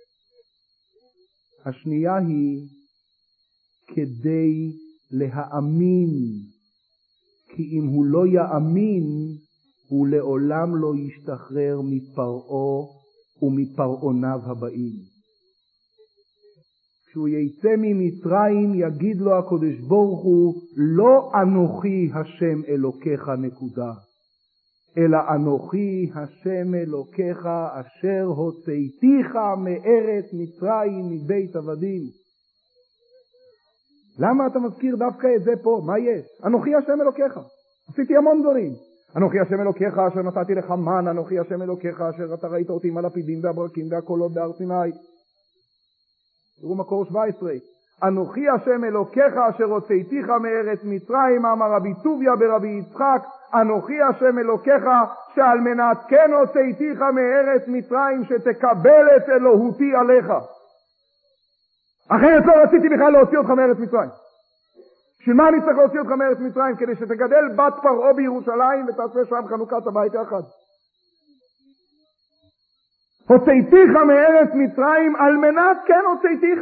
השנייה היא כדי להאמין, כי אם הוא לא יאמין, הוא לעולם לא ישתחרר מפרעה ומפרעוניו הבאים. כשהוא יצא ממצרים יגיד לו הקדוש ברוך הוא, לא אנוכי השם אלוקיך נקודה, אלא אנוכי השם אלוקיך אשר הוצאתיך מארץ מצרים מבית עבדים. למה אתה מזכיר דווקא את זה פה? מה יש? אנוכי השם אלוקיך. עשיתי המון דברים. אנוכי השם אלוקיך אשר נתתי לך מן, אנוכי השם אלוקיך אשר אתה ראית אותי עם הלפידים והברקים והקולות בהר סיני. תראו מקור 17. אנוכי השם אלוקיך אשר הוצאתיך מארץ מצרים, אמר רבי טוביה ברבי יצחק, אנוכי השם אלוקיך שעל מנת כן הוצאתיך מארץ מצרים שתקבל את אלוהותי עליך. אחרת לא רציתי בכלל להוציא אותך מארץ מצרים. בשביל מה אני צריך להוציא אותך מארץ מצרים? כדי שתגדל בת פרעה בירושלים ותעשה שם חנוכת הבית האחד. הוצאתיך מארץ מצרים על מנת כן הוצאתיך.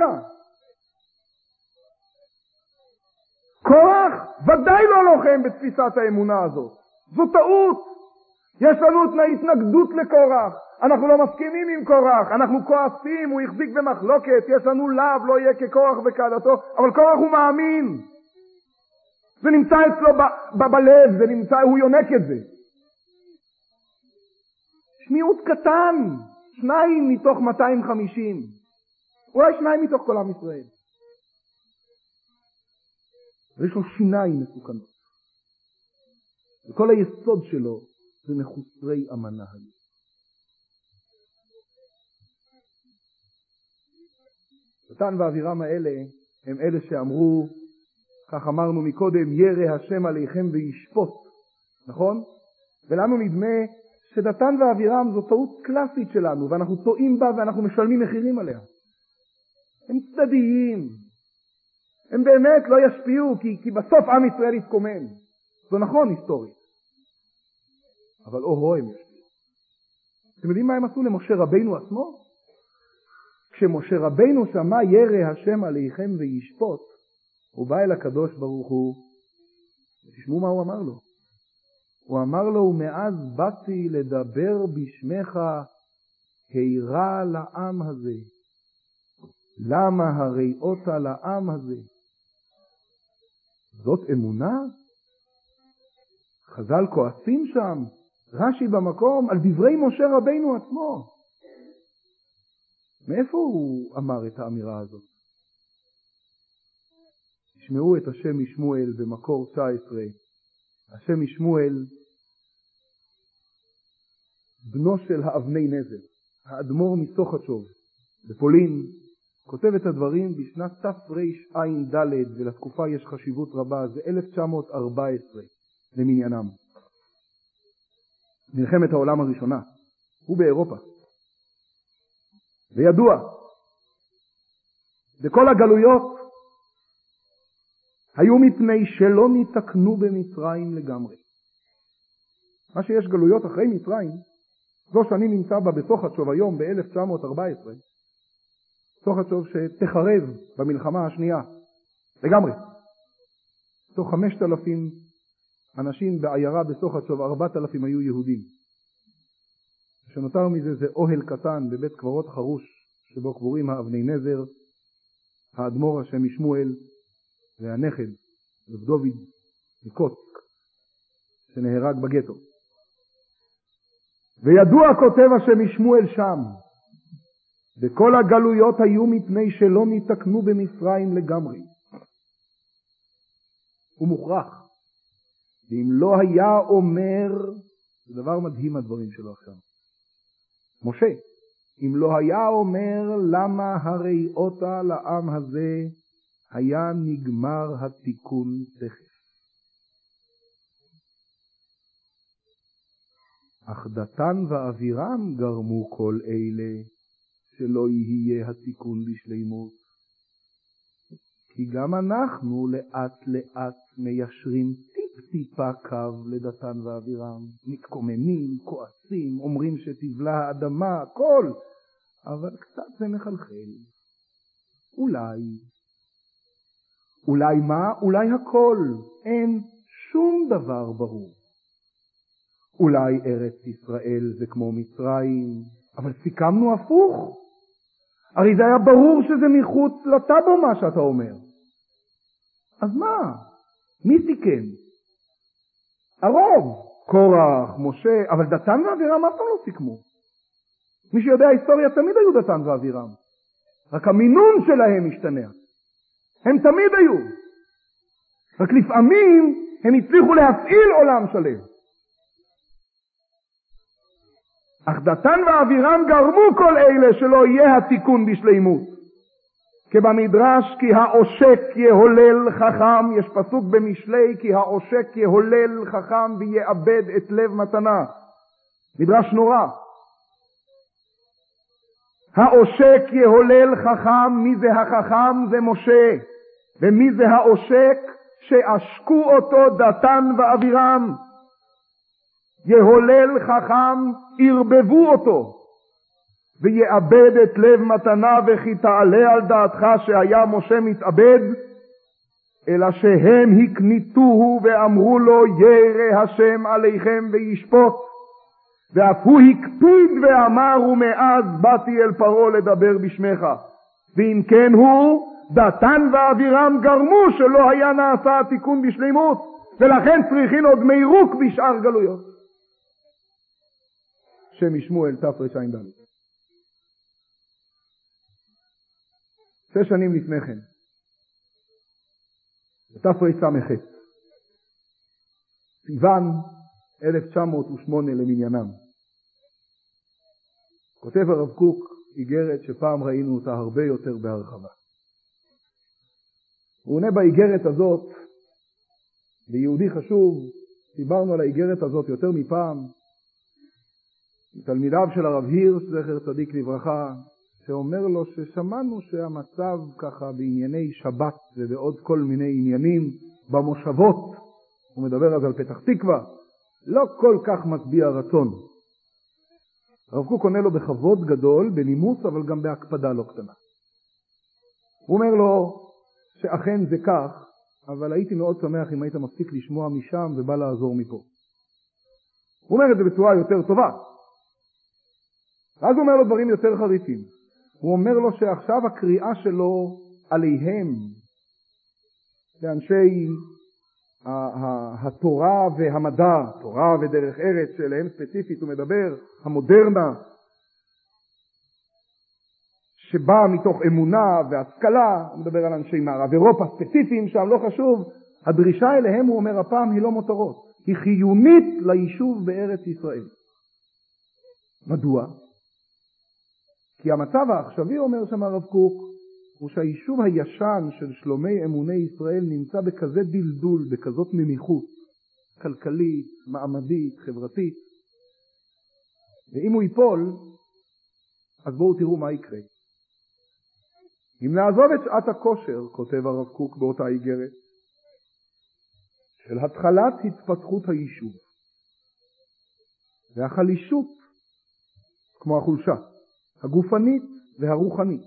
קורח ודאי לא לוחם בתפיסת האמונה הזאת. זו טעות. יש לנו התנגדות לקורח. אנחנו לא מסכימים עם קורח. אנחנו כועסים, הוא החזיק במחלוקת. יש לנו לאו, לא יהיה כקורח וקהלתו. אבל קורח הוא מאמין. זה נמצא אצלו בלב, זה נמצא, הוא יונק את זה. שמיעות קטן. 2 מתוך 250. אולי 2 מתוך כל עם ישראל. ויש לו שיניים מסוכנות. וכל היסוד שלו זה מחוסרי אמנה. דתן ואבירם האלה הם אלה שאמרו, כך אמרנו מקודם, ירא השם עליכם וישפוט. נכון? ולנו נדמה שדתן ואבירם זו טעות קלאסית שלנו, ואנחנו טועים בה ואנחנו משלמים מחירים עליה. הם צדדיים. הם באמת לא ישפיעו, כי בסוף עם ישראל יתקומם. זו נכון היסטורית. אבל או הם ישפיעו. אתם יודעים מה הם עשו למשה רבינו עצמו? כשמשה רבינו שמע ירא השם עליכם וישפוט, הוא בא אל הקדוש ברוך הוא, ותשמעו מה הוא אמר לו. הוא אמר לו, ומאז באתי לדבר בשמך, הירא לעם הזה. למה הראית לעם הזה? זאת אמונה? חז"ל כועסים שם, רש"י במקום, על דברי משה רבינו עצמו. מאיפה הוא אמר את האמירה הזאת? תשמעו את השם משמואל במקור 19. השם משמואל, בנו של האבני נזר, האדמו"ר מסוכתשוב, בפולין, כותב את הדברים בשנת תרע"ד, ולתקופה יש חשיבות רבה, זה 1914 למניינם. מלחמת העולם הראשונה, הוא באירופה. וידוע, בכל הגלויות היו מפני שלא נתקנו במצרים לגמרי. מה שיש גלויות אחרי מצרים, זו שאני נמצא בה בסוכתשוב היום ב-1914, סוכתשוב שתחרב במלחמה השנייה לגמרי. תוך 5,000 אנשים בעיירה בסוכתשוב, 4,000 היו יהודים. שנותר מזה זה אוהל קטן בבית קברות חרוש, שבו קבורים האבני נזר, האדמו"ר השם משמואל והנכד רב דוד מקוצק שנהרג בגטו. וידוע כותב השם משמואל שם, בכל הגלויות היו מפני שלא נתקנו במצרים לגמרי. הוא מוכרח. ואם לא היה אומר, זה דבר מדהים הדברים שלו עכשיו. משה, אם לא היה אומר למה הראית לעם הזה, היה נגמר התיקון תכף. אך דתן ואבירם גרמו כל אלה שלא יהיה התיקון בשלימות. כי גם אנחנו לאט לאט מיישרים טיפה קו לדתן ואבירם. מתקוממים, כועסים, אומרים שתבלה האדמה, הכל. אבל קצת זה מחלחל. אולי מה? אולי הכל. אין שום דבר ברור. אולי ארץ ישראל זה כמו מצרים, אבל סיכמנו הפוך. הרי זה היה ברור שזה מחוץ לטאבו מה שאתה אומר. אז מה? מי סיכם? הרוב. קורח, משה, אבל דתן ואבירם אף פעם לא סיכמו. מי שיודע היסטוריה תמיד היו דתן ואבירם. רק המינון שלהם משתנה. הם תמיד היו. רק לפעמים הם הצליחו להפעיל עולם שלם. אך דתן ואבירם גרמו כל אלה שלא יהיה התיקון בשלימות. כבמדרש כי העושק יהולל חכם, יש פסוק במשלי כי העושק יהולל חכם ויאבד את לב מתנה. מדרש נורא. העושק יהולל חכם, מי זה החכם? זה משה. ומי זה העושק? שעשקו אותו דתן ואבירם. יהולל חכם, ירבבו אותו. ויאבד את לב מתנה, וכי תעלה על דעתך שהיה משה מתאבד, אלא שהם הקניתוהו ואמרו לו ירא השם עליכם וישפוט. ואף הוא הקפיד ואמר ומאז באתי אל פרעה לדבר בשמך. ואם כן הוא, דתן ואבירם גרמו שלא היה נעשה התיקון בשלימות, ולכן צריכים עוד מירוק בשאר גלויות. שם משמואל תרע"ד. 6 שנים לפני כן, בתרס"ח, סיוון 1908 למניינם, כותב הרב קוק איגרת שפעם ראינו אותה הרבה יותר בהרחבה. הוא עונה באיגרת הזאת, ליהודי חשוב, דיברנו על האיגרת הזאת יותר מפעם, תלמידיו של הרב הירש, זכר צדיק לברכה, שאומר לו ששמענו שהמצב ככה בענייני שבת ובעוד כל מיני עניינים במושבות, הוא מדבר אז על פתח תקווה, לא כל כך משביע רצון. הרב קוק עונה לו בכבוד גדול, בנימוס, אבל גם בהקפדה לא קטנה. הוא אומר לו שאכן זה כך, אבל הייתי מאוד שמח אם היית מפסיק לשמוע משם ובא לעזור מפה. הוא אומר את זה בצורה יותר טובה. אז הוא אומר לו דברים יותר חריפים. הוא אומר לו שעכשיו הקריאה שלו עליהם, לאנשי התורה והמדע, תורה ודרך ארץ שאליהם ספציפית הוא מדבר, המודרנה, שבאה מתוך אמונה והשכלה, הוא מדבר על אנשי מערב אירופה ספציפיים שם, לא חשוב, הדרישה אליהם, הוא אומר הפעם, היא לא מותרות, היא חיונית ליישוב בארץ ישראל. מדוע? כי המצב העכשווי, אומר שם הרב קוק, הוא שהיישוב הישן של שלומי אמוני ישראל נמצא בכזה דלדול, בכזאת ממיכות, כלכלית, מעמדית, חברתית. ואם הוא ייפול, אז בואו תראו מה יקרה. אם נעזוב את שעת הכושר, כותב הרב קוק באותה איגרת, של התחלת התפתחות היישוב, והחלישות, כמו החולשה, הגופנית והרוחנית,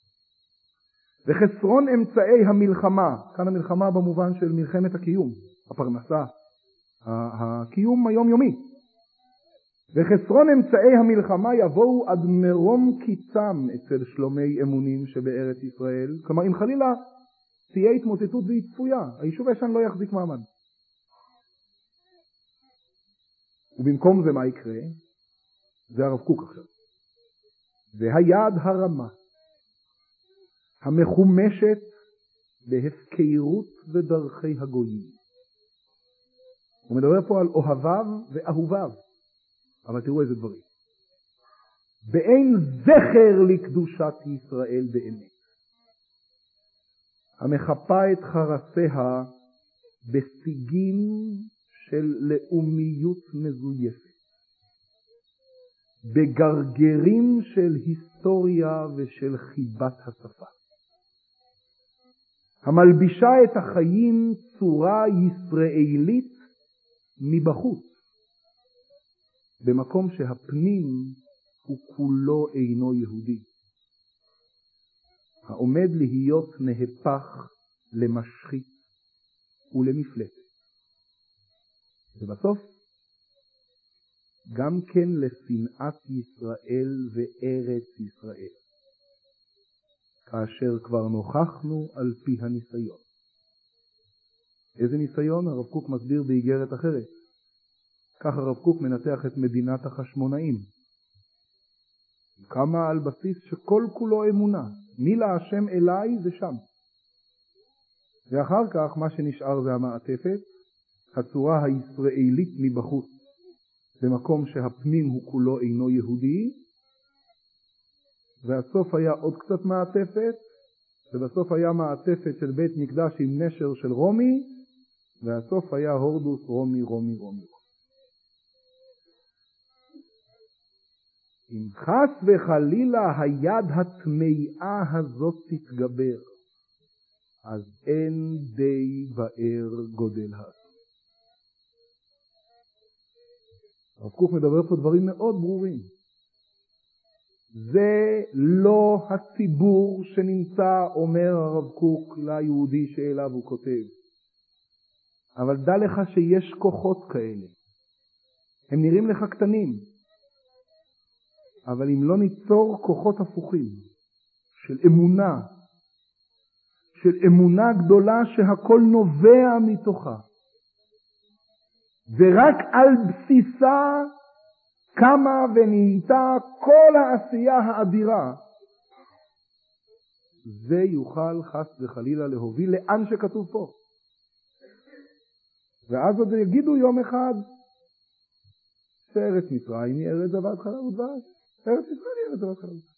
וחסרון אמצעי המלחמה, כאן המלחמה במובן של מלחמת הקיום, הפרנסה, הקיום היומיומי, וחסרון אמצעי המלחמה יבואו עד מרום קיצם אצל שלומי אמונים שבארץ ישראל. כלומר, אם חלילה תהיה התמוטטות והיא צפויה, היישוב הישן לא יחזיק מעמד. ובמקום זה מה יקרה? זה הרב קוק עכשיו. והיד הרמה, המחומשת בהפקרות ודרכי הגויים. הוא מדבר פה על אוהביו ואהוביו. אבל תראו איזה דברים. באין זכר לקדושת ישראל באמת, המחפה את חרסיה בשיגים של לאומיות מזויפת, בגרגרים של היסטוריה ושל חיבת השפה, המלבישה את החיים צורה ישראלית מבחוץ, במקום שהפנים הוא כולו אינו יהודי, העומד להיות נהפך למשחית ולמפלט. ובסוף גם כן לשנאת ישראל וארץ ישראל, כאשר כבר נוכחנו על פי הניסיון. איזה ניסיון? הרב קוק מסביר באיגרת אחרת. כך הרב קוק מנתח את מדינת החשמונאים. כמה על בסיס שכל כולו אמונה. מי להשם אליי זה שם. ואחר כך מה שנשאר זה המעטפת, הצורה הישראלית מבחוץ, במקום שהפנים הוא כולו אינו יהודי, והסוף היה עוד קצת מעטפת, ובסוף היה מעטפת של בית מקדש עם נשר של רומי, והסוף היה הורדוס רומי רומי רומי. אם חס וחלילה היד התמאה הזאת תתגבר, אז אין די באר גודל האסון. הרב קוק מדבר פה דברים מאוד ברורים. זה לא הציבור שנמצא, אומר הרב קוק ליהודי שאליו הוא כותב. אבל דע לך שיש כוחות כאלה. הם נראים לך קטנים. אבל אם לא ניצור כוחות הפוכים של אמונה, של אמונה גדולה שהכל נובע מתוכה, ורק על בסיסה קמה ונהייתה כל העשייה האדירה, זה יוכל חס וחלילה להוביל לאן שכתוב פה. ואז עוד יגידו יום אחד שארץ מצרים היא ארץ זבת חלב ודבש. ארץ ישראל היא ארץ זבת חלב ודבש.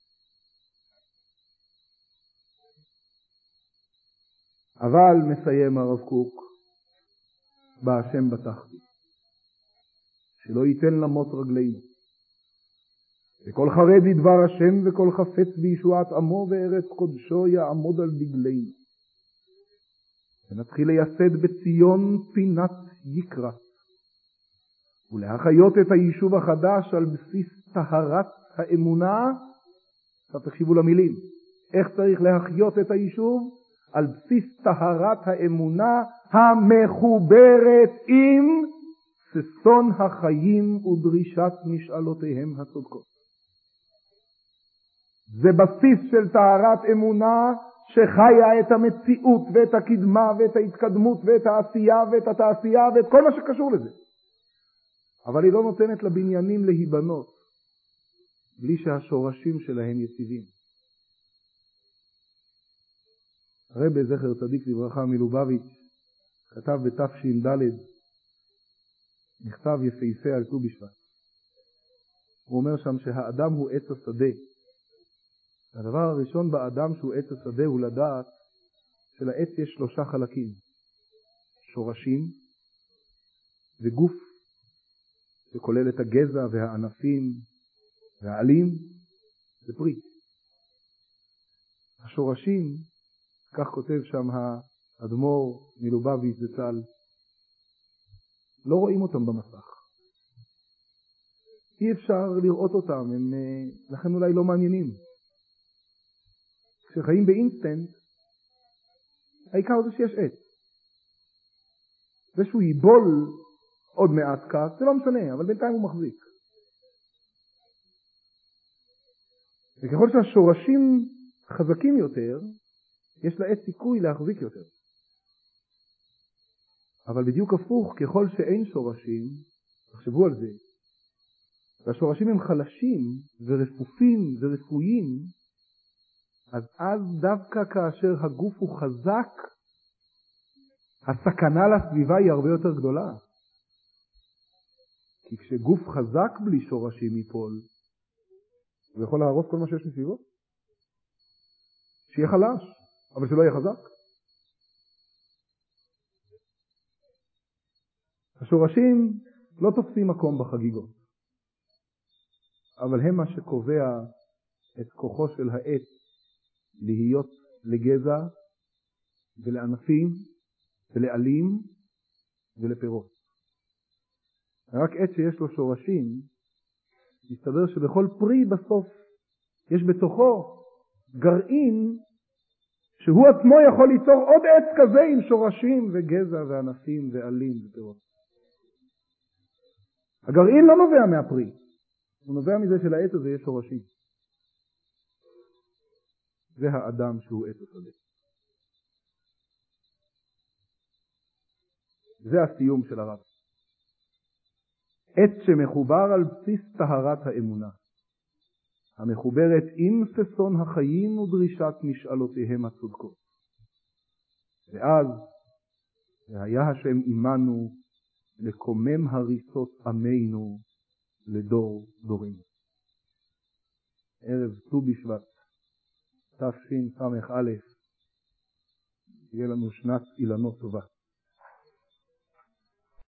אבל מסיים הרב קוק, בהשם בטחתי, שלא ייתן למות רגלינו, וכל חרד לדבר השם וכל חפץ בישועת עמו וארץ קודשו יעמוד על דגלינו, ונתחיל לייסד בציון פינת יקרא, ולהחיות את היישוב החדש על בסיס טהרת האמונה. עכשיו תקשיבו למילים, איך צריך להחיות את היישוב? על בסיס טהרת האמונה המחוברת עם ששון החיים ודרישת משאלותיהם הצודקות. זה בסיס של טהרת אמונה שחיה את המציאות ואת הקדמה ואת ההתקדמות ואת העשייה ואת התעשייה ואת כל מה שקשור לזה. אבל היא לא נותנת לבניינים להיבנות בלי שהשורשים שלהם יציבים. הרב זכר צדיק לברכה מלובביץ' כתב בתש"ד נכתב יפהפה על ט"ו בשבט. הוא אומר שם שהאדם הוא עץ השדה. הדבר הראשון באדם שהוא עץ השדה הוא לדעת שלעץ יש 3 חלקים, שורשים וגוף, שכולל את הגזע והענפים והעלים ופרי. השורשים, כך כותב שם האדמו"ר מלובביץ' זצ"ל, לא רואים אותם במסך. אי אפשר לראות אותם, הם לכן אולי לא מעניינים. כשחיים באינסטנט, העיקר זה שיש עץ. זה שהוא ייבול עוד מעט כך, זה לא משנה, אבל בינתיים הוא מחזיק. וככל שהשורשים חזקים יותר, יש לעץ סיכוי להחזיק יותר. אבל בדיוק הפוך, ככל שאין שורשים, תחשבו על זה, והשורשים הם חלשים ורפופים ורפויים, אז דווקא כאשר הגוף הוא חזק, הסכנה לסביבה היא הרבה יותר גדולה. כי כשגוף חזק בלי שורשים ייפול, הוא יכול להרוס כל מה שיש מסביבו. שיהיה חלש, אבל שלא יהיה חזק. השורשים לא תופסים מקום בחגיגות, אבל הם מה שקובע את כוחו של העץ להיות לגזע ולענפים ולעלים ולפירות. רק עץ שיש לו שורשים, מסתבר שבכל פרי בסוף יש בתוכו גרעין שהוא עצמו יכול ליצור עוד עץ כזה עם שורשים וגזע וענפים ועלים ופירות. הגרעין לא נובע מהפרי, הוא נובע מזה שלעץ הזה יש שורשים. זה האדם שהוא עץ השדה. זה הסיום של הרב. עץ שמחובר על בסיס טהרת האמונה, המחוברת עם ששון החיים ודרישת משאלותיהם הצודקות. ואז והיה השם עמנו לקומם הריסות עמנו לדור דורים. ערב ט"ו בשבט תשס"א, יהיה לנו שנת אילנות טובה.